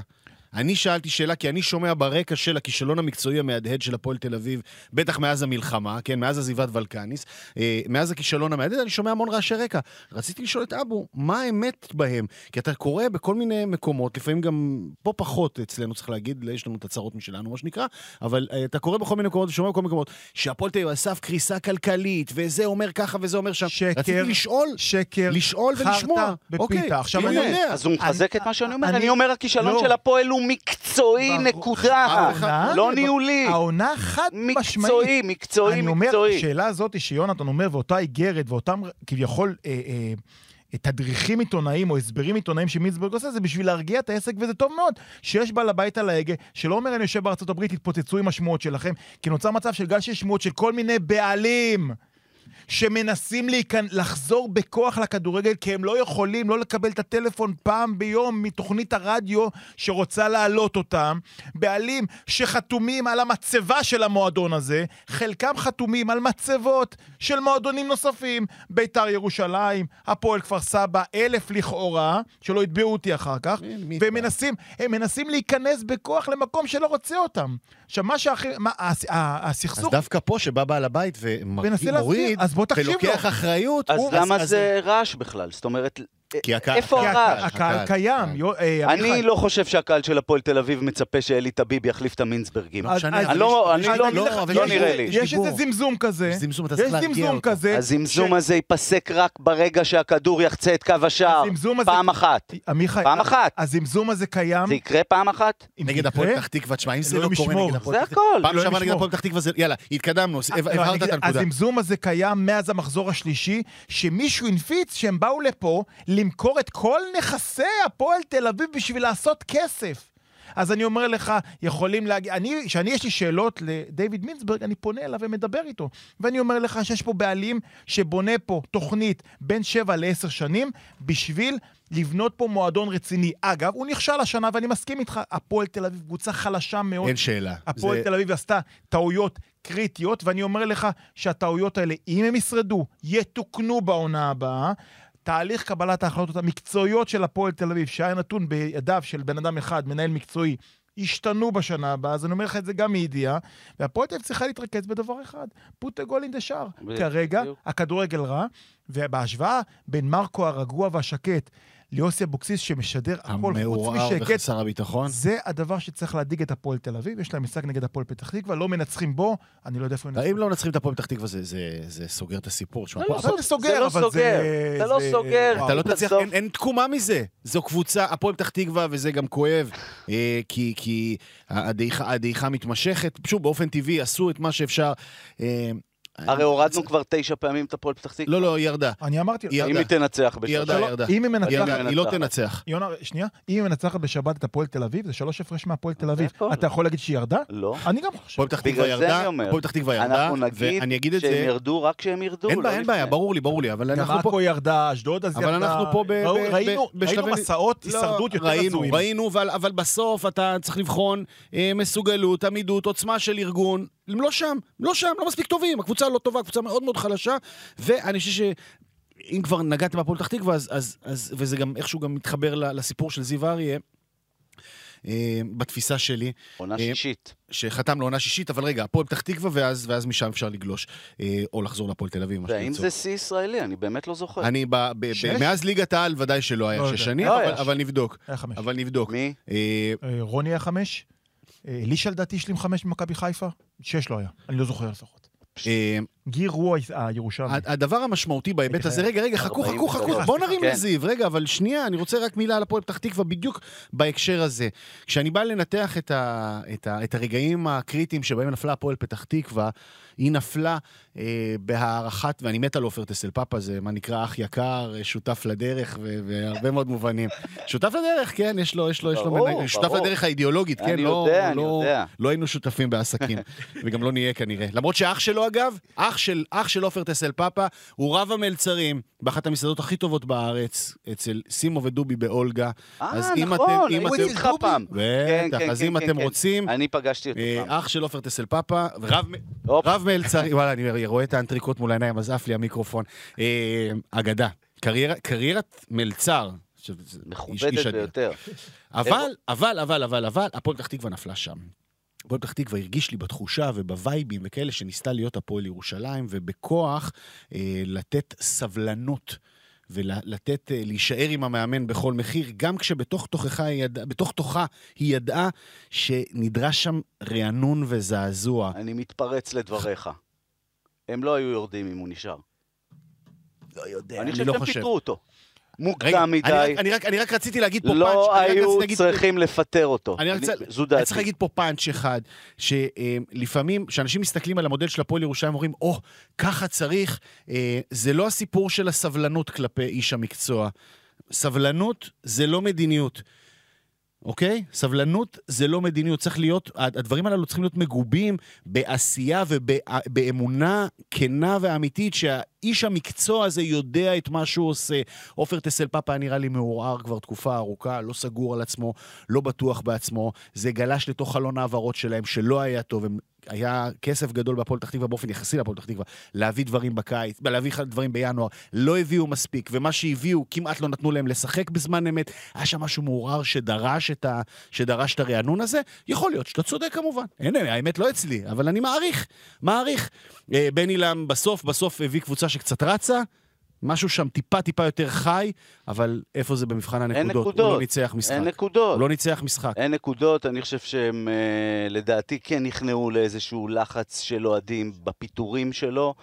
שאלה, כי אני שומע ברקע של הכישלון המקצועי המהדהד של הפועל תל אביב, בטח מאז המלחמה, כן, מאז עזיבת ולקניס, מאז הכישלון המהדהד, אני שומע המון רעשי רקע. רציתי לשאול את אבו, מה האמת בהם? כי אתה קורא בכל מיני מקומות, לפעמים גם פה פחות אצלנו, צריך להגיד, יש לנו את הצרות משלנו, מה שנקרא, אבל אתה קורא בכל מיני מקומות, ושומע בכל מיני מקומות, שהפועל תל אביב אסף קריסה כלכלית, וזה אומר ככה וזה אומר שם. רציתי לשאול ולשמוע. אוקיי, אז הוא מחזק את מה שאני אומר. אני אומר, הכישלון של הפועל הוא מקצועי, נקודה. לא ניהולי. העונה חד משמעית. מקצועי. אני אומר, השאלה הזאת שיונתן אומר, ואותה איגרת, ואותם כביכול תדריכים עיתונאים או הסברים עיתונאים שמינסברג עושה, זה בשביל להרגיע את העסק, וזה טוב מאוד שיש בעל הבית על ההגה, שלא אומר אני יושב בארצות הברית, התפוצצו עם השמועות שלכם, כי נוצר מצב של גל של שמועות של כל מיני בעלים, שמנסים לחזור בכוח לכדורגל, כי הם לא יכולים לא לקבל את הטלפון פעם ביום מתוכנית הרדיו שרוצה להעלות אותם, בעלים שחתומים על המצבה של המועדון הזה, חלקם חתומים על מצבות של מועדונים נוספים, ביתר ירושלים, הפועל כפר סבא, 1000 לכאורה, שלא יתביעו אותי אחר כך, והם מנסים להיכנס בכוח למקום שלא רוצה אותם. עכשיו, הסכסוך... אז דווקא פה שבא בעל הבית ומוריד, ולוקח אחריות... אז למה זה רעש בכלל? זאת אומרת... איפה הרעש? הקהל קיים. אני לא חושב שהקהל של הפועל תל אביב מצפה שאלי טביב יחליף את המינסברגים. לא נראה לי. יש איזה זמזום כזה. הזמזום הזה ייפסק רק ברגע שהכדור יחצה את קו השער. פעם אחת. פעם אחת. הזמזום הזה קיים. זה יקרה פעם אחת? נגד הפועל פתח תקווה. תשמע, אם זה לא קורה נגד הפועל פתח תקווה. פעם שעברה נגד הפועל פתח תקווה, יאללה, התקדמנו, הבהרת את הנקודה. הזמזום הזה קיים מאז המחזור השלישי, שמישהו הנפיץ שהם באו לפה למכור את כל נכסי הפועל תל אביב בשביל לעשות כסף. אז אני אומר לך, יכולים להגיד, שאני יש לי שאלות לדייוויד מינסברג, אני פונה אליו ומדבר איתו. ואני אומר לך שיש פה בעלים שבונה פה תוכנית בין 7 ל-10 שנים, בשביל לבנות פה מועדון רציני. אגב, הוא נכשל השנה, ואני מסכים איתך, הפועל תל אביב קבוצה חלשה מאוד. אין שאלה. הפועל תל אביב עשתה טעויות קריטיות, ואני אומר לך שהטעויות האלה, אם הם ישרדו, יתוקנו בעונה הבאה, תהליך קבלת ההחלטות המקצועיות של הפועל תל אביב, שהיה נתון בידיו של בן אדם אחד, מנהל מקצועי, השתנו בשנה הבאה, אז אני אומר לך את זה גם מידיעה, והפועל תל אביב צריכה להתרכז בדבר אחד, put a goal in the share. כרגע, הכדורגל רע, ובהשוואה בין מרקו הרגוע והשקט, ליוסי אבוקסיס שמשדר הכל חוץ המעורער משקט. וחסר הביטחון. זה הדבר שצריך להדיג את הפועל תל אביב, יש להם משחק נגד הפועל פתח תקווה, לא מנצחים בו, אני לא יודע איפה אם לא מנצחים את הפועל פתח תקווה, זה סוגר את הסיפור. זה לא סוגר. אתה לא תצליח, אין תקומה מזה. זו קבוצה, הפועל פתח תקווה, וזה גם כואב, כי הדעיכה מתמשכת, פשוט באופן טבעי עשו את מה שאפשר. הרי הורדנו כבר 9 פעמים את הפועל פתח תקווה. לא, היא ירדה. אני אמרתי, אם היא תנצח בשבת. ירדה. אם היא מנצחת, היא לא תנצח. יונה, שנייה, אם היא מנצחת בשבת את הפועל תל אביב, זה 3 הפרש מהפועל תל אביב. אתה יכול להגיד שהיא ירדה? לא. אני גם חושב. הפועל פתח תקווה ירדה, הפועל פתח תקווה ירדה, אנחנו נגיד שהם ירדו רק כשהם ירדו. אין בעיה, ברור לי, אבל אנחנו פה... עכו ירדה, אשדוד אז ירדה. אבל אנחנו פה ראינו מסעות, הישרדות יותר הזויים. ראינו, אבל בסוף אתה צריך לבחון מסוגלות, עמידות, עוצמה של ארגון. לא שם, לא מספיק טובים. הקבוצה לא טובה, הקבוצה מאוד מאוד חלשה, ואני חושב שאם כבר נגעתם בהפועל פתח תקווה, וזה גם איכשהו גם מתחבר לסיפור של זיו אריה, בתפיסה שלי. עונה שישית. שחתם לעונה שישית, אבל רגע, הפועל פתח תקווה, ואז משם אפשר לגלוש, או לחזור לפועל תל אביב. והאם זה שיא ישראלי? אני באמת לא זוכר. מאז ליגת העל ודאי שלא היה 6 שנים, אבל נבדוק. אבל נבדוק. מי? רוני היה 5, אלישע לדעתי השלים 5 במכבי חיפה, 6 לא היה, אני לא זוכר לפחות. גיר הוא הירושלמי. הדבר המשמעותי בהיבט הזה, רגע, חכו, בוא נרים לזיו, רגע, אבל שנייה, אני רוצה רק מילה על הפועל פתח תקווה, בדיוק בהקשר הזה. כשאני בא לנתח את הרגעים הקריטיים שבהם נפלה הפועל פתח תקווה, היא נפלה בהערכת, ואני מת על עופר טסל פאפה, זה מה נקרא אח יקר, שותף לדרך, והרבה מאוד מובנים. שותף לדרך, כן, יש לו שותף לדרך האידיאולוגית, כן, לא היינו שותפים בעסקים, וגם לא נהיה כנראה. למרות שאח שלו, אגב, אח של עופר טסל פאפה, הוא רב המלצרים באחת המסעדות הכי טובות בארץ, אצל סימו ודובי באולגה. נכון, הייתי איתך פעם. בטח, אז אם אתם רוצים, אני פגשתי אותו פעם. אח של עופר טסל פאפה, רב מלצרים, וואלה, אני רואה את האנטריקות מול העיניים, אז עף לי המיקרופון. אגדה, קריירת מלצר, מכובדת ביותר. אבל, הפועל פתח תקווה נפלה שם. הפועל פתח תקווה הרגיש לי בתחושה ובווייבים וכאלה שניסתה להיות הפועל ירושלים, ובכוח לתת סבלנות ולתת, להישאר עם המאמן בכל מחיר, גם כשבתוך תוכה היא ידעה שנדרש שם רענון וזעזוע. אני מתפרץ לדבריך. הם לא היו יורדים אם הוא נשאר. לא יודע, אני חושב שהם פיתרו אותו. מוקדם מדי. אני רק רציתי להגיד פה פאנץ'. לא היו צריכים לפטר אותו. זו דעתי. אני צריך להגיד פה פאנץ' אחד, שלפעמים, כשאנשים מסתכלים על המודל של הפועל ירושלים, אומרים, ככה צריך, זה לא הסיפור של הסבלנות כלפי איש המקצוע. סבלנות זה לא מדיניות. אוקיי? סבלנות זה לא מדיניות, צריך להיות, הדברים הללו צריכים להיות מגובים בעשייה ובאמונה כנה ואמיתית שהאיש המקצוע הזה יודע את מה שהוא עושה. עופר טסל פאפה נראה לי מעורער כבר תקופה ארוכה, לא סגור על עצמו, לא בטוח בעצמו, זה גלש לתוך חלון העברות שלהם שלא היה טוב, היה כסף גדול בהפועל פתח תקווה, באופן יחסי להפועל פתח תקווה, להביא דברים בקיץ, להביא דברים בינואר, לא הביאו מספיק, ומה שהביאו כמעט לא נתנו להם לשחק בזמן אמת, היה שם משהו מעורר שדרש את הרענון הזה, יכול להיות שאתה צודק כמובן, האמת לא אצלי, אבל אני מעריך. בן אילם בסוף הביא קבוצה שקצת רצה, משהו שם טיפה יותר חי, אבל איפה זה במבחן הנקודות? הוא לא ניצח משחק. אין נקודות. הוא לא ניצח משחק. אין נקודות, אני חושב שהם לדעתי כן נכנעו לאיזשהו לחץ של אוהדים בפיטורים שלו,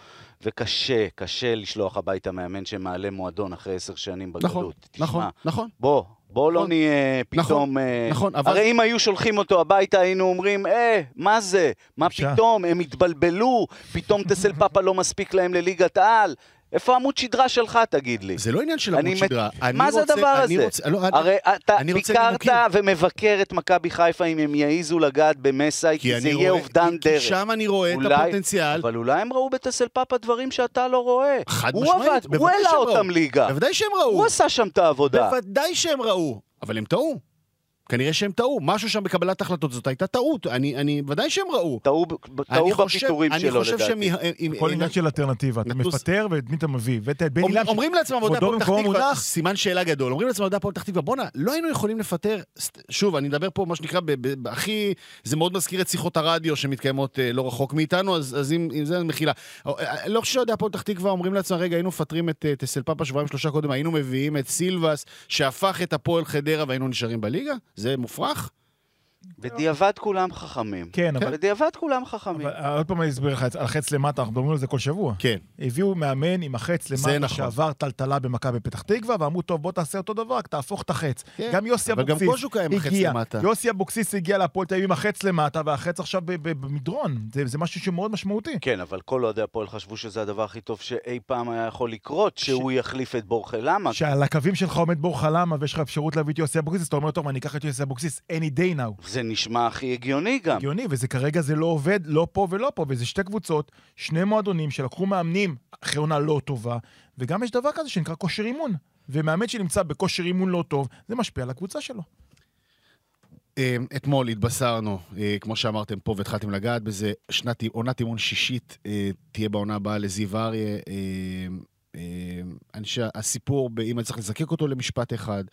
וקשה לשלוח הביתה מאמן שמעלה מועדון אחרי 10 שנים בגלות. נכון. בוא לא נהיה פתאום... נכון, הרי אם היו שולחים אותו הביתה, היינו אומרים, מה זה? מה פתאום? הם התבלבלו, פתאום טסל פאפה לא מספיק להם לליגת העל. איפה עמוד שדרה שלך, תגיד לי? זה לא עניין של עמוד שדרה. מה זה הדבר הזה? הרי אתה ביקרת ומבקר את מכבי חיפה אם הם יעיזו לגעת במסאי, כי זה יהיה אובדן דרך. כי שם אני רואה את הפוטנציאל. אבל אולי הם ראו בטסל פאפה דברים שאתה לא רואה. חד משמעית. הוא העלה אותם ליגה. בוודאי שהם ראו. הוא עשה שם את העבודה. בוודאי שהם ראו. אבל הם טעו. כנראה שהם טעו, משהו שם בקבלת החלטות, זאת הייתה טעות, אני ודאי שהם ראו. טעו בפיתורים שלו, לדעתי. כל עניין של אלטרנטיבה, אתה מפטר ואת מי אתה מביא, אומרים לעצמם, סימן שאלה גדול, אומרים לעצמם, הפועל פתח תקווה, בונה, לא היינו יכולים לפטר, שוב, אני מדבר פה, מה שנקרא, הכי, זה מאוד מזכיר את שיחות הרדיו שמתקיימות לא רחוק מאיתנו, אז אם זה מחילה. לא חושב שעוד הפועל פתח תקווה, אומרים לעצמם, רגע, היינו מפטרים את טסלפאפה שבועיים 3 קודם, היינו מביאים את סילבס, שהפך את הפועל חדרה והיינו נשארים בליגה? זה מופרך? בדיעבד כולם חכמים. כן, אבל... בדיעבד כולם חכמים. עוד פעם אני אסביר לך, על חץ למטה, אנחנו מדברים על זה כל שבוע. כן. הביאו מאמן עם החץ למטה שעבר טלטלה במכבי פתח תקווה, ואמרו, טוב, בוא תעשה אותו דבר, תהפוך את החץ. גם יוסי אבוקסיס הגיע. יוסי אבוקסיס הגיע להפועל תל אביב עם החץ למטה, והחץ עכשיו במדרון. זה משהו שמאוד משמעותי. כן, אבל כל אוהדי הפועל חשבו שזה הדבר הכי טוב שאי פעם היה יכול לקרות, שהוא יחליף את בורחלמה. שעל הקווים שלך עומד בורחלמה, ויש לך אפשרות להביא את יוסי אבוקסיס, אתה אומר, טוב, אני אקח את יוסי אבוקסיס any day now. זה נשמע הכי הגיוני גם. הגיוני, וזה כרגע זה לא עובד, לא פה ולא פה, וזה 2 קבוצות, 2 מועדונים שלקחו מאמנים אחרי עונה לא טובה, וגם יש דבר כזה שנקרא כושר אימון, ומאמן שנמצא בכושר אימון לא טוב, זה משפיע על הקבוצה שלו. אתמול התבשרנו, כמו שאמרתם פה והתחלתם לגעת בזה, עונת אימון שישית תהיה בעונה הבאה לזיו אריה, אני חושב, הסיפור, אם אני צריך לזקק אותו למשפט אחד,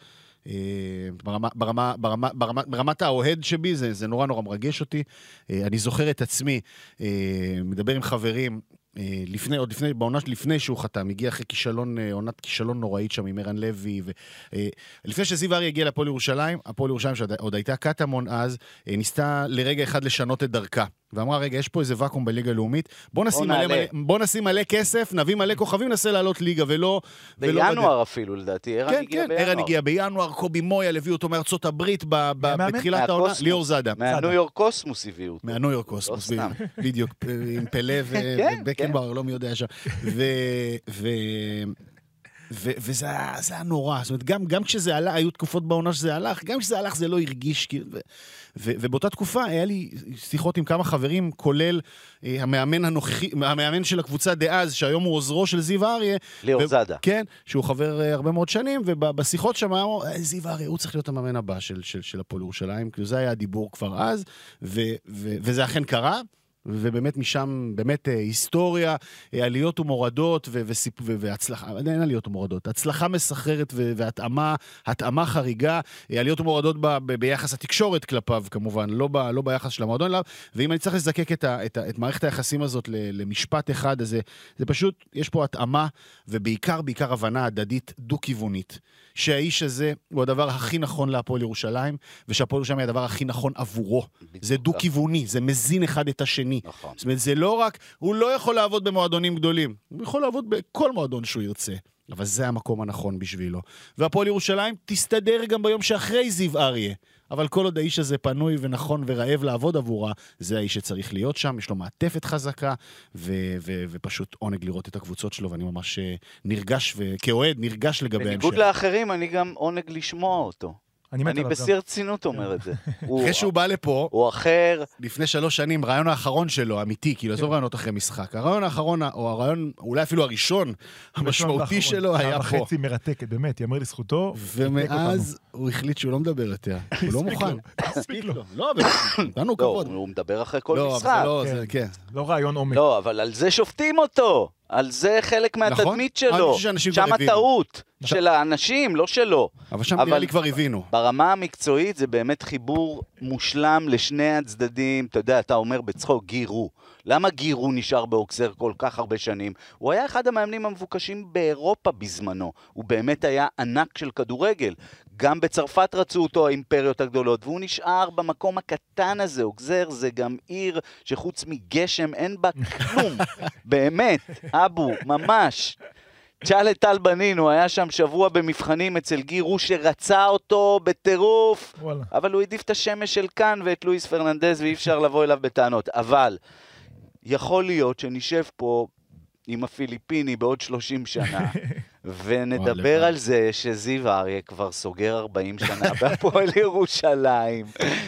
ברמת האוהד שבי, זה נורא נורא מרגש אותי. אני זוכר את עצמי, מדבר עם חברים, בעונה לפני שהוא חתם, הגיע אחרי עונת כישלון נוראית שם עם ערן לוי, לפני שזיו אריה הגיע לפועל ירושלים, הפועל ירושלים שעוד הייתה קטמון אז, ניסתה לרגע אחד לשנות את דרכה. ואמרה, רגע, יש פה איזה וקום בליגה הלאומית, בוא נשים מלא כסף, נביא מלא כוכבים, ננסה לעלות ליגה, ולא... בינואר אפילו, לדעתי, ערן הגיע בינואר. ערן הגיע בינואר, קובי מויה הביאו אותו מארצות הברית, בתחילת העונה, ליאור זאדה. מהניו יורק קוסמוס הביאו אותו. מהניו יורק קוסמוס, בדיוק, עם פלא ובקנבאואר, לא מי יודע שם. וזה היה נורא, זאת אומרת, גם כשזה עלה, היו תקופות בעונה שזה הלך, גם כשזה הלך זה לא הרגיש, ובאותה תקופה היה לי שיחות עם כמה חברים, כולל המאמן של הקבוצה דאז, שהיום הוא עוזרו של זיו אריה. ליאור זאדה. כן, שהוא חבר הרבה מאוד שנים, ובשיחות שם אמרו, זיו אריה, הוא צריך להיות המאמן הבא של הפועל ירושלים, כי זה היה הדיבור כבר אז, וזה אכן קרה. ובאמת משם, באמת היסטוריה, עליות ומורדות והצלחה, אין עליות ומורדות, הצלחה מסחררת והתאמה חריגה, עליות ומורדות ביחס התקשורת כלפיו כמובן, לא ביחס של המועדון אליו, ואם אני צריך לזקק את מערכת היחסים הזאת למשפט אחד, אז זה פשוט, יש פה התאמה, ובעיקר הבנה הדדית דו-כיוונית, שהאיש הזה הוא הדבר הכי נכון להפועל ירושלים, ושהפועל ירושלים היא הדבר הכי נכון עבורו. זה דו-כיווני, זה מזין אחד את השני. נכון. זאת אומרת, זה לא רק, הוא לא יכול לעבוד במועדונים גדולים, הוא יכול לעבוד בכל מועדון שהוא ירצה, אבל זה המקום הנכון בשבילו. והפועל ירושלים תסתדר גם ביום שאחרי זיו אריה, אבל כל עוד האיש הזה פנוי ונכון ורעב לעבוד עבורה, זה האיש שצריך להיות שם, יש לו מעטפת חזקה, ופשוט עונג לראות את הקבוצות שלו, ואני ממש נרגש, וכאוהד נרגש לגבי המשך. בניגוד לאחרים, אני גם עונג לשמוע אותו. אני בשיא רצינות אומר את זה. אחרי שהוא בא לפה, הוא אחר. לפני 3 שנים, רעיון האחרון שלו, אמיתי, כאילו, עזוב רעיונות אחרי משחק. הרעיון האחרון, או הרעיון, אולי אפילו הראשון, המשמעותי שלו היה פה. חצי מרתקת, באמת, יאמר לזכותו. ומאז הוא החליט שהוא לא מדבר יותר. הוא לא מוכן. הספיק לו. לא, נתנו כבוד. הוא מדבר אחרי כל משחק. לא רעיון עומק. לא, אבל על זה שופטים אותו. על זה חלק מהתדמית שלו. שם הטעות של האנשים, לא שלו. אבל שם נראה לי כבר הבינו. ברמה המקצועית זה באמת חיבור מושלם לשני הצדדים. אתה יודע, אתה אומר בצחוק, גירו. למה גירו נשאר באוקסר כל כך הרבה שנים? הוא היה אחד המאמנים המבוקשים באירופה בזמנו. הוא באמת היה ענק של כדורגל. גם בצרפת רצו אותו האימפריות הגדולות, והוא נשאר במקום הקטן הזה. אוקסר זה גם עיר שחוץ מגשם אין בה כלום. באמת, אבו, ממש. תשאל את טל בנין, הוא היה שם שבוע במבחנים אצל גירו שרצה אותו בטירוף, אבל הוא העדיף את השמש של כאן ואת לואיס פרננדז, ואי אפשר לבוא אליו בטענות. אבל יכול להיות שנשב פה עם הפיליפיני בעוד 30 שנה, ונדבר על זה שזיו אריה כבר סוגר 40 שנה בהפועל ירושלים.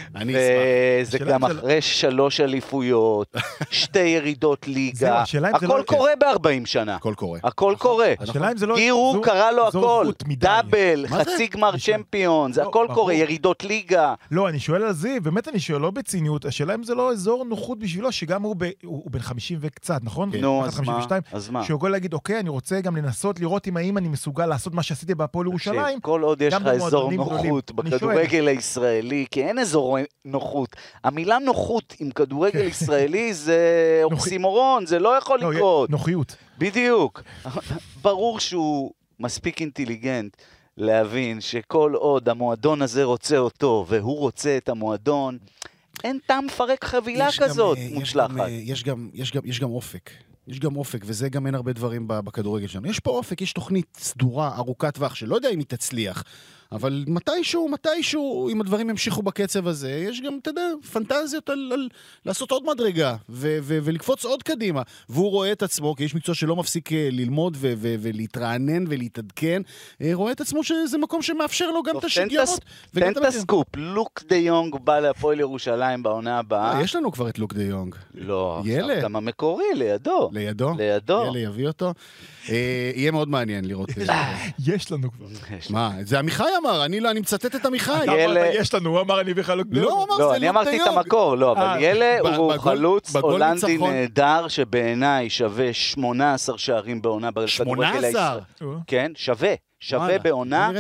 וזה גם אחרי 3 אליפויות, 2 ירידות ליגה. הכל קורה ב-40 שנה. הכל קורה. גירו קרא לו הכל. דאבל, חצי גמר צ'מפיון, זה הכל קורה, ירידות ליגה. לא, אני שואל על זיו, באמת אני שואל, לא בציניות, השאלה אם זה לא אזור נוחות בשבילו, שגם הוא בן 50 וקצת, נכון? נו, אז מה? שהוא יכול להגיד, אוקיי, אני רוצה גם לנסות לראות אם אני מסוגל לעשות מה שעשיתי בהפועל ירושלים. כל עוד יש לך אזור נוחות בכדורגל הישראלי, כי אין אזור נוחות. המילה נוחות עם כדורגל ישראלי זה אוקסימורון, זה לא יכול לקרות. נוחיות. בדיוק. ברור שהוא מספיק אינטליגנט להבין שכל עוד המועדון הזה רוצה אותו, והוא רוצה את המועדון, אין טעם לפרק חבילה כזאת מוצלחת. יש גם אופק. יש גם אופק, וזה גם אין הרבה דברים בכדורגל שלנו. יש פה אופק, יש תוכנית סדורה, ארוכת טווח, שלא יודע אם היא תצליח, אבל מתישהו, אם הדברים ימשיכו בקצב הזה, יש גם, אתה יודע, פנטזיות על לעשות עוד מדרגה, ולקפוץ עוד קדימה. והוא רואה את עצמו, כי יש מקצוע שלא מפסיק ללמוד ולהתרענן ולהתעדכן, רואה את עצמו שזה מקום שמאפשר לו גם את השגיונות. תן את הסקופ, לוק דה יונג בא להפועל ירושלים בעונה הבאה. יש לנו כבר את לוק דה יונג. לא, עכשיו גם המקורי, לידו. ילד יביא אותו. יהיה מאוד מעניין לראות. יש לנו כבר. מה? זה עמיחי אמר, אני מצטט את עמיחי. יש לנו, הוא אמר אני בכלל לוק דה יונג. לא, אני אמרתי את המקור, לא, אבל ילד הוא חלוץ הולנדי נהדר, שבעיניי שווה 18 שערים בעונה. 18? כן, שווה בעונה.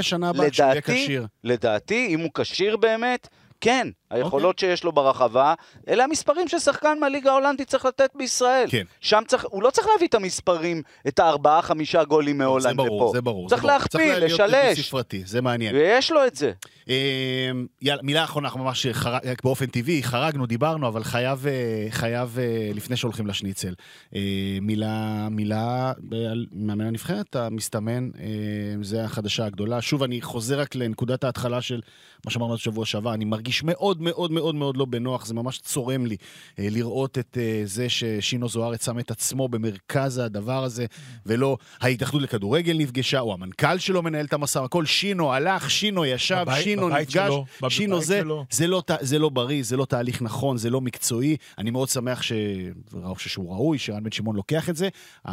לדעתי, אם הוא קשיר באמת, כן, היכולות שיש לו ברחבה, אלה המספרים ששחקן מהליגה ההולנדית צריך לתת בישראל. כן. שם הוא לא צריך להביא את המספרים, את 4-5 גולים מהולנד לפה. זה ברור. צריך להכפיל, לשלש. זה מעניין. ויש לו את זה. יאללה, מילה אחרונה, אנחנו ממש באופן טבעי, חרגנו, דיברנו, אבל חייב לפני שהולכים לשניצל. מילה מאמן הנבחרת, המסתמן, זה החדשה הגדולה. שוב, אני חוזר רק לנקודת ההתחלה של מה שאמרנו שבוע שעבר, אני מרגיש מאוד מאוד מאוד מאוד לא בנוח, זה ממש צורם לי לראות את זה ששינו זוארץ שם את עצמו במרכז הדבר הזה, ולא ההתאחדות לכדורגל נפגשה, או המנכ"ל שלו מנהל את המסע, הכל שינו הלך, שינו ישב, שינו נפגש, שינו זה לא בריא, זה לא תהליך נכון, זה לא מקצועי, אני מאוד שמח שהוא ראוי, שרן בן שמעון לוקח את זה,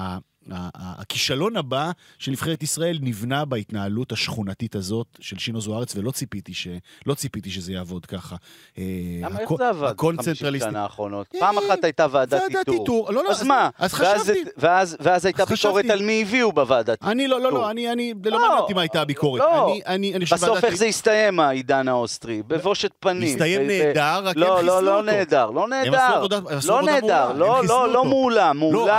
הכישלון הבא של נבחרת ישראל נבנה בהתנהלות השכונתית הזאת של שינו זוארץ, ולא ציפיתי שזה יעבוד ככה. למה איך זה עבד? 50 שנה האחרונות. פעם אחת הייתה ועדת איתור. אז מה? ואז הייתה ביקורת על מי הביאו בוועדת איתור. אני לא מעניין מה הייתה הביקורת. בסוף איך זה הסתיים העידן האוסטרי? בבושת פנים. הסתיים נהדר, רק הם חיסלו אותו. לא נהדר. לא מעולה.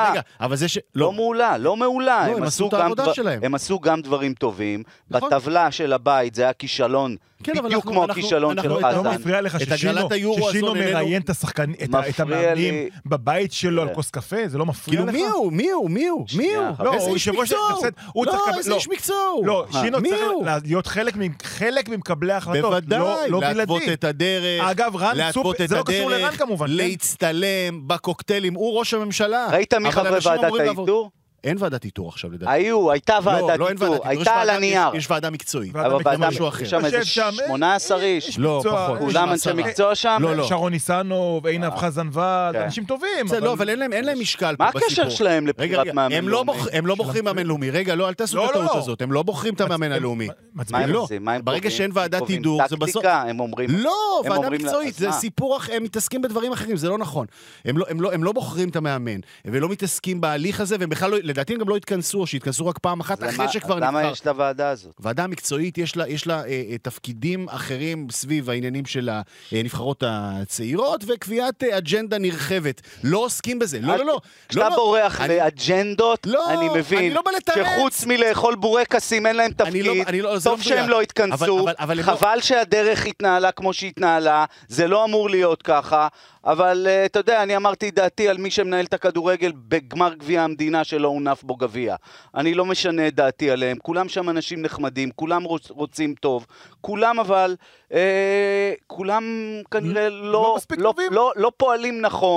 לא מעולה, הם עשו גם דברים טובים, בטבלה של הבית זה היה כישלון, בדיוק כמו הכישלון של חזן. לא מפריע לך ששינו מראיין את המאמנים בבית שלו על כוס קפה, זה לא מפריע לך? כאילו מי הוא? איזה איש מקצוע? איזה איש מקצוע? לא, שינו צריך להיות חלק ממקבלי ההחלטות, לא בלעדי. להתוות את הדרך, אגב, זה לא קשור לרן כמובן. להצטלם בקוקטיילים, הוא ראש הממשלה. ראית מי חברי ועדת האיתור? אין ועדת איתור עכשיו לדעתי. הייתה ועדת איתור, הייתה על הנייר. יש ועדה מקצועית. אבל משהו אחר. שם איזה 18 איש. לא, פחות. כולם אנשי מקצוע שם? שרון ניסנוב, עינב חזנווד, אנשים טובים. לא, אבל אין להם משקל פה בסיפור. מה הקשר שלהם לבחירת מאמן לאומי? הם לא בוחרים מאמן לאומי. רגע, לא, אל תעשו את הטעות הזאת. הם לא בוחרים את המאמן הלאומי. ברגע שאין ועדת איתור, זה בסוף... הם אומרים... לא, ועדה מקצועית, זה סיפור, הם מתעסקים בדברים אחרים, זה לא נכון. הם לא בוחרים את המאמן, ולא מתעסקים בהליך הזה, והם בכלל, לדעתי הם גם לא התכנסו, או שהתכנסו רק פעם אחת, אחרי שכבר נבחר. למה יש את הוועדה הזאת? ועדה מקצועית, יש לה תפקידים אחרים סביב העניינים של הנבחרות הצעירות, וקביעת אג'נדה נרחבת. לא עוסקים בזה, לא. כשאתה בורח לאג'נדות, אני מבין שחוץ מלאכול בורקסים אין להם תפקיד, טוב שהם לא התכנסו, חבל שהדרך התנהלה כמו שהתנהלה, זה לא אמור להיות ככה, אבל אתה יודע, אני אמרתי דעתי על מי שמנהל את הכדורגל בגמר גביע המדינה שלא הונף בו גביע. אני לא משנה את דעתי עליהם, כולם שם אנשים נחמדים, כולם רוצים טוב, כולם אבל, כולם כנראה לא פועלים נכון,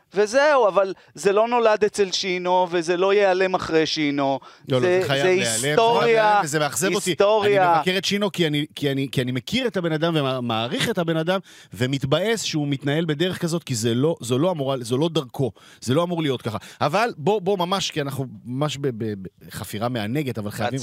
וזהו, אבל זה לא נולד אצל שינו, וזה לא ייעלם אחרי שינו. זה היסטוריה. וזה מאכזב אותי. אני מבקר את שינו כי אני מכיר את הבן אדם ומעריך את הבן אדם, ומתבאס שהוא מתנהל בדרך כזאת, כי זה לא דרכו. זה לא אמור להיות ככה. אבל בוא ממש, כי אנחנו ממש בחפירה מהנגד, אבל חייבים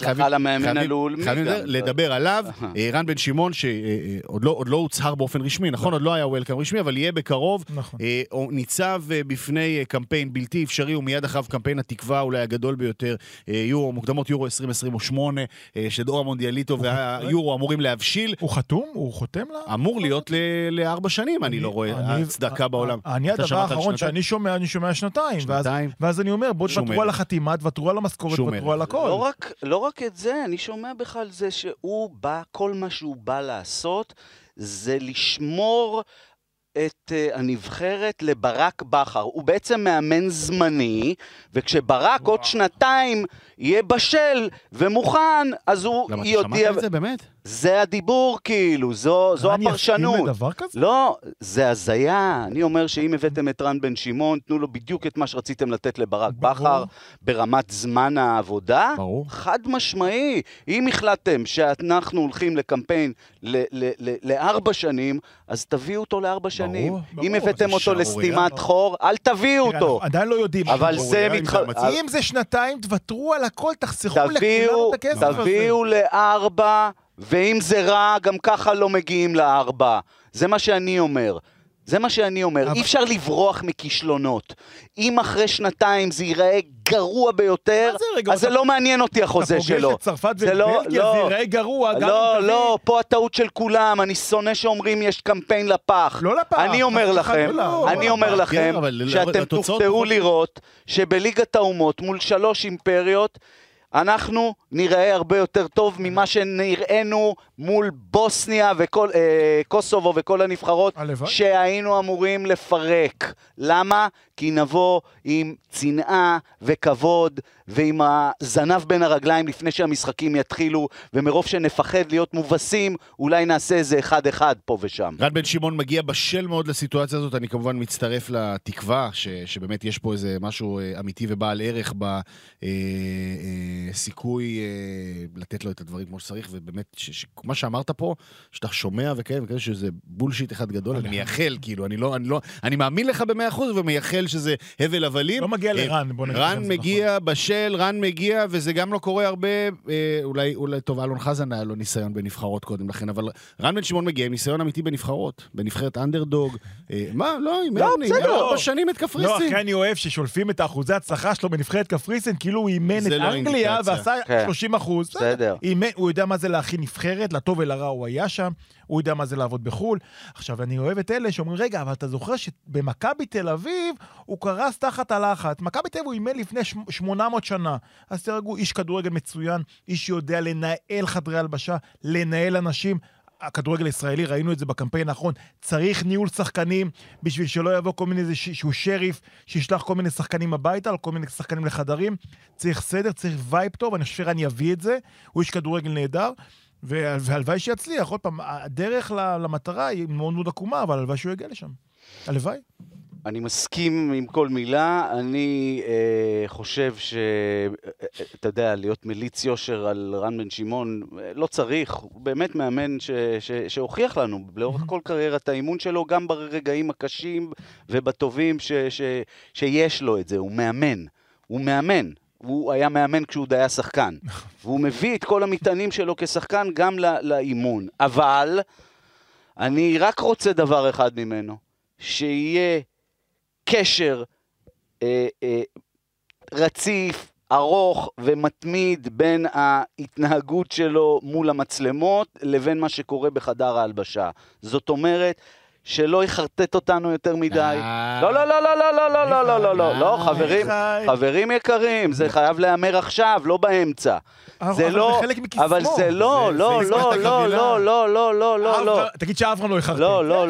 לדבר עליו. רן בן שמעון, שעוד לא הוצהר באופן רשמי, נכון? עוד לא היה וולקאם רשמי, אבל יהיה בקרוב. הוא ניצב בפני קמפיין בלתי אפשרי, ומיד אחריו קמפיין התקווה אולי הגדול ביותר, מוקדמות יורו 2028, שדור המונדיאליטו והיורו אמורים להבשיל. הוא חתום? הוא חותם לה? אמור להיות ל4 שנים, אני לא רואה הצדקה בעולם. אני הדבר האחרון שאני שומע שנתיים, ואז אני אומר, בוא תוותרו על החתימה, תוותרו על המשכורת, תוותרו על הכל. לא רק את זה, אני שומע בכלל זה שהוא בא, כל מה שהוא בא לעשות, זה לשמור את הנבחרת לברק בכר. הוא בעצם מאמן זמני, וכשברק עוד שנתיים יהיה בשל ומוכן, אז הוא יודיע... למה אתה שמעת את זה באמת? זה הדיבור כאילו, זו הפרשנות. אני אסכים לדבר כזה? לא, זה הזיה. אני אומר שאם הבאתם את רן בן שמעון, תנו לו בדיוק את מה שרציתם לתת לברק בכר, ברמת זמן העבודה. ברור. חד משמעי. אם החלטתם שאנחנו הולכים לקמפיין ל4 שנים, אז תביאו אותו ל4 שנים. אם הבאתם אותו לסתימת חור, אל תביאו אותו. עדיין לא יודעים. אבל זה אם זה שנתיים, תוותרו על הכל, תחסכו לכולם את הכסף הזה. תביאו ל4, ואם זה רע, גם ככה לא מגיעים ל4. זה מה שאני אומר. אי אפשר לברוח מכישלונות. אם אחרי שנתיים זה ייראה גרוע ביותר, אז זה לא מעניין אותי החוזה שלו. אתה פוגש את צרפת ובלגיה, זה ייראה גרוע. לא, פה הטעות של כולם. אני שונא שאומרים יש קמפיין לפח. לא לפח. אני אומר לכם שאתם תופתעו לראות שבליגת האומות מול 3 אימפריות, אנחנו נראה הרבה יותר טוב ממה שנראינו מול בוסניה וקוסובו וכל הנבחרות שהיינו אמורים לפרק. למה? כי נבוא עם צנעה וכבוד ועם הזנב בין הרגליים לפני שהמשחקים יתחילו, ומרוב שנפחד להיות מובסים, אולי נעשה איזה 1-1 פה ושם. רן בן שמעון מגיע בשל מאוד לסיטואציה הזאת, אני כמובן מצטרף לתקווה שבאמת יש פה איזה משהו אמיתי ובעל ערך בסיכוי לתת לו את הדברים כמו שצריך, ובאמת מה שאמרת פה, שאתה שומע וכאלה שזה בולשיט אחד גדול, אני מייחל, כאילו, אני מאמין לך ב100% ומייחל שזה הבל הבלים. לא מגיע לרן, בוא נגיד. רן מגיע בשל, רן מגיע, וזה גם לא קורה הרבה, אולי טוב, אלון חזן היה לו ניסיון בנבחרות קודם לכן, אבל רן בן שמעון מגיע עם ניסיון אמיתי בנבחרות, בנבחרת אנדרדוג. מה? לא, אימני, 4 שנים את קפריסין. לא, אחרי אני אוהב ששולפים את האחוזי הצלחה שלו בנבחרת קפריסין, כאילו הוא אימן את אנגליה ועשה 30%. בסדר. הוא יודע מה זה להכין נבחרת, לטוב ולרע הוא היה שם, הוא יודע מה זה לעבוד בחול. עכשיו, אני אוהב את אלה שאומרים, רגע, אבל אתה זוכר שבמכבי תל אביב הוא קרס תחת הלחץ. מכבי תל אביב הוא אימן לפני 800 שנה. אז תרגעו, איש כדורגל מצוין, איש שיודע לנהל חדרי הלבשה, לנהל אנשים. הכדורגל הישראלי, ראינו את זה בקמפיין האחרון, צריך ניהול שחקנים, בשביל שלא יבוא כל מיני שהוא שריף, שישלח כל מיני שחקנים הביתה, או כל מיני שחקנים לחדרים. צריך סדר, צריך וייב טוב, אני חושב שאני אביא את זה. הוא איש כדורגל נהדר. והלוואי שיצליח, עוד פעם, הדרך למטרה היא מאוד מאוד עקומה, אבל הלוואי שהוא יגיע לשם. הלוואי. אני מסכים עם כל מילה, אני חושב אתה יודע, להיות מליץ יושר על רן בן שמעון, לא צריך, הוא באמת מאמן שהוכיח לנו, לאורך כל קריירת האימון שלו, גם ברגעים הקשים ובטובים שיש לו את זה, הוא מאמן. הוא היה מאמן כשהוא היה שחקן, והוא מביא את כל המטענים שלו כשחקן גם לאימון. אבל אני רק רוצה דבר אחד ממנו, שיהיה קשר רציף, ארוך ומתמיד בין ההתנהגות שלו מול המצלמות לבין מה שקורה בחדר ההלבשה. זאת אומרת, שלא יחרטט אותנו יותר מדי. לא, חברים יקרים, זה חייב להיאמר עכשיו, לא באמצע. זה לא, אבל זה לא. תגיד שאברהם לא יחרטט.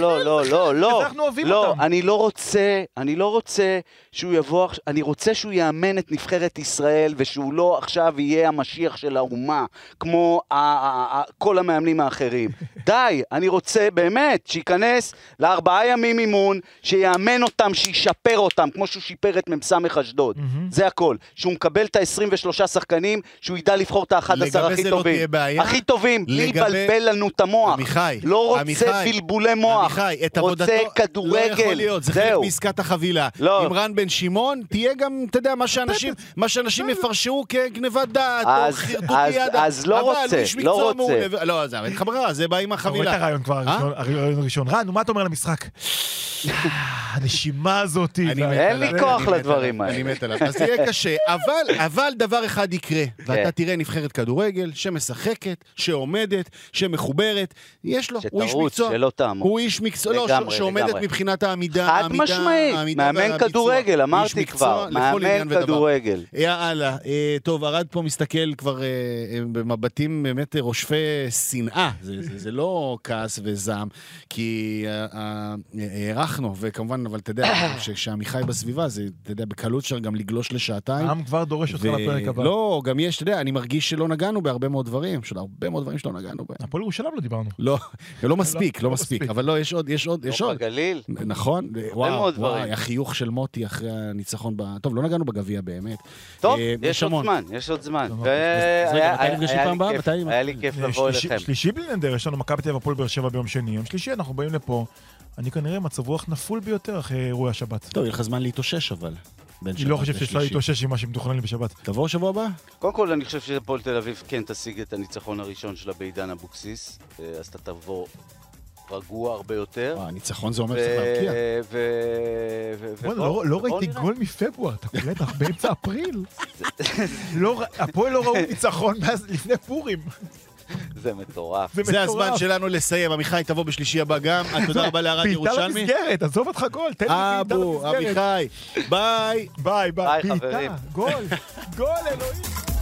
לא, אני לא רוצה שהוא יבוא, אני רוצה שהוא יאמן את נבחרת ישראל, ושהוא לא עכשיו יהיה המשיח של האומה, כמו כל המאמנים האחרים. די, אני רוצה באמת שייכנס ל4 ימים אימון, שיאמן אותם, שישפר אותם, כמו שהוא שיפר את ממסמך אשדוד. זה הכל. שהוא מקבל את ה-23 שחקנים, שהוא ידע לבחור את ה-11 הכי טובים. הכי טובים, בלי לבלבל לנו את המוח. לא רוצה בלבולי מוח. רוצה כדורגל. זה חלק בעסקת החבילה. עם רן בן שמעון, תהיה גם, אתה יודע, מה שאנשים יפרשו כגנבת דעת, או חרטוט יד. אז לא רוצה, לא רוצה. לא, זה חברה, זה בא עם החבילה. אתה רואה את הרעיון הראשון. רן, מה אתה אומר למשחק? הנשימה הזאת. אין לי כוח לדברים האלה. אני מת עליו. אז תהיה קשה, אבל דבר אחד יקרה, ואתה תראה נבחרת כדורגל שמשחקת, שעומדת, שמחוברת, יש לו, הוא איש מקצוע. שלא תעמוד. הוא איש מקצוע, שעומדת מבחינת העמידה. חד משמעית, מאמן כדורגל, אמרתי כבר, מאמן כדורגל. יאללה, טוב, ארד פה מסתכל כבר במבטים באמת רושפי שנאה, זה לא כעס וזעם, כי הערכנו, וכמובן, אבל אתה יודע, כשעמיחי בסביבה, זה, אתה יודע, בקלות אפשר גם לגלוש לשעתיים. העם כבר דורש אותך לפרק הבא. לא, גם יש, אתה יודע, אני מרגיש שלא נגענו בהרבה מאוד דברים, הרבה מאוד דברים שלא נגענו בהם. הפועל ירושלים לא דיברנו. לא מספיק, אבל לא, יש עוד. בגליל. נכון, וואו, החיוך של מוטי אחרי הניצחון, טוב, לא נגענו בגביע באמת. טוב, יש עוד זמן. היה לי כיף לבוא אליכם. שלישי בלי נדר, יש לנו מכבי תל אביב הפועל באר שבע ביום שני. יום שלישי אנחנו באים לפה. אני כנראה מצב רוח נפול ביותר אחרי אירועי השבת. טוב, יהיה לך זמן להתאושש אבל. אני לא חושב שיש לה להתאושש עם מה שמתוכנן לי בשבת. תבוא שבוע הבא? קודם כל אני חושב שהפועל תל אביב כן תשיג את הניצחון הראשון שלה בעידן אבוקסיס, אז אתה תבוא רגוע הרבה יותר. הניצחון זה אומר שצריך להבקיע. לא ראיתי גול מפברואר, אתה קולט באמצע אפריל. הפועל לא ראו ניצחון לפני פורים. זה מטורף. זה הזמן שלנו לסיים. עמיחי תבוא בשלישי הבא גם. תודה רבה להרד ירושלמי. בעיטה למסגרת, עזוב אותך גול. תן לי בעיטה למסגרת. עמיחי, ביי. ביי, חברים. גול, אלוהים.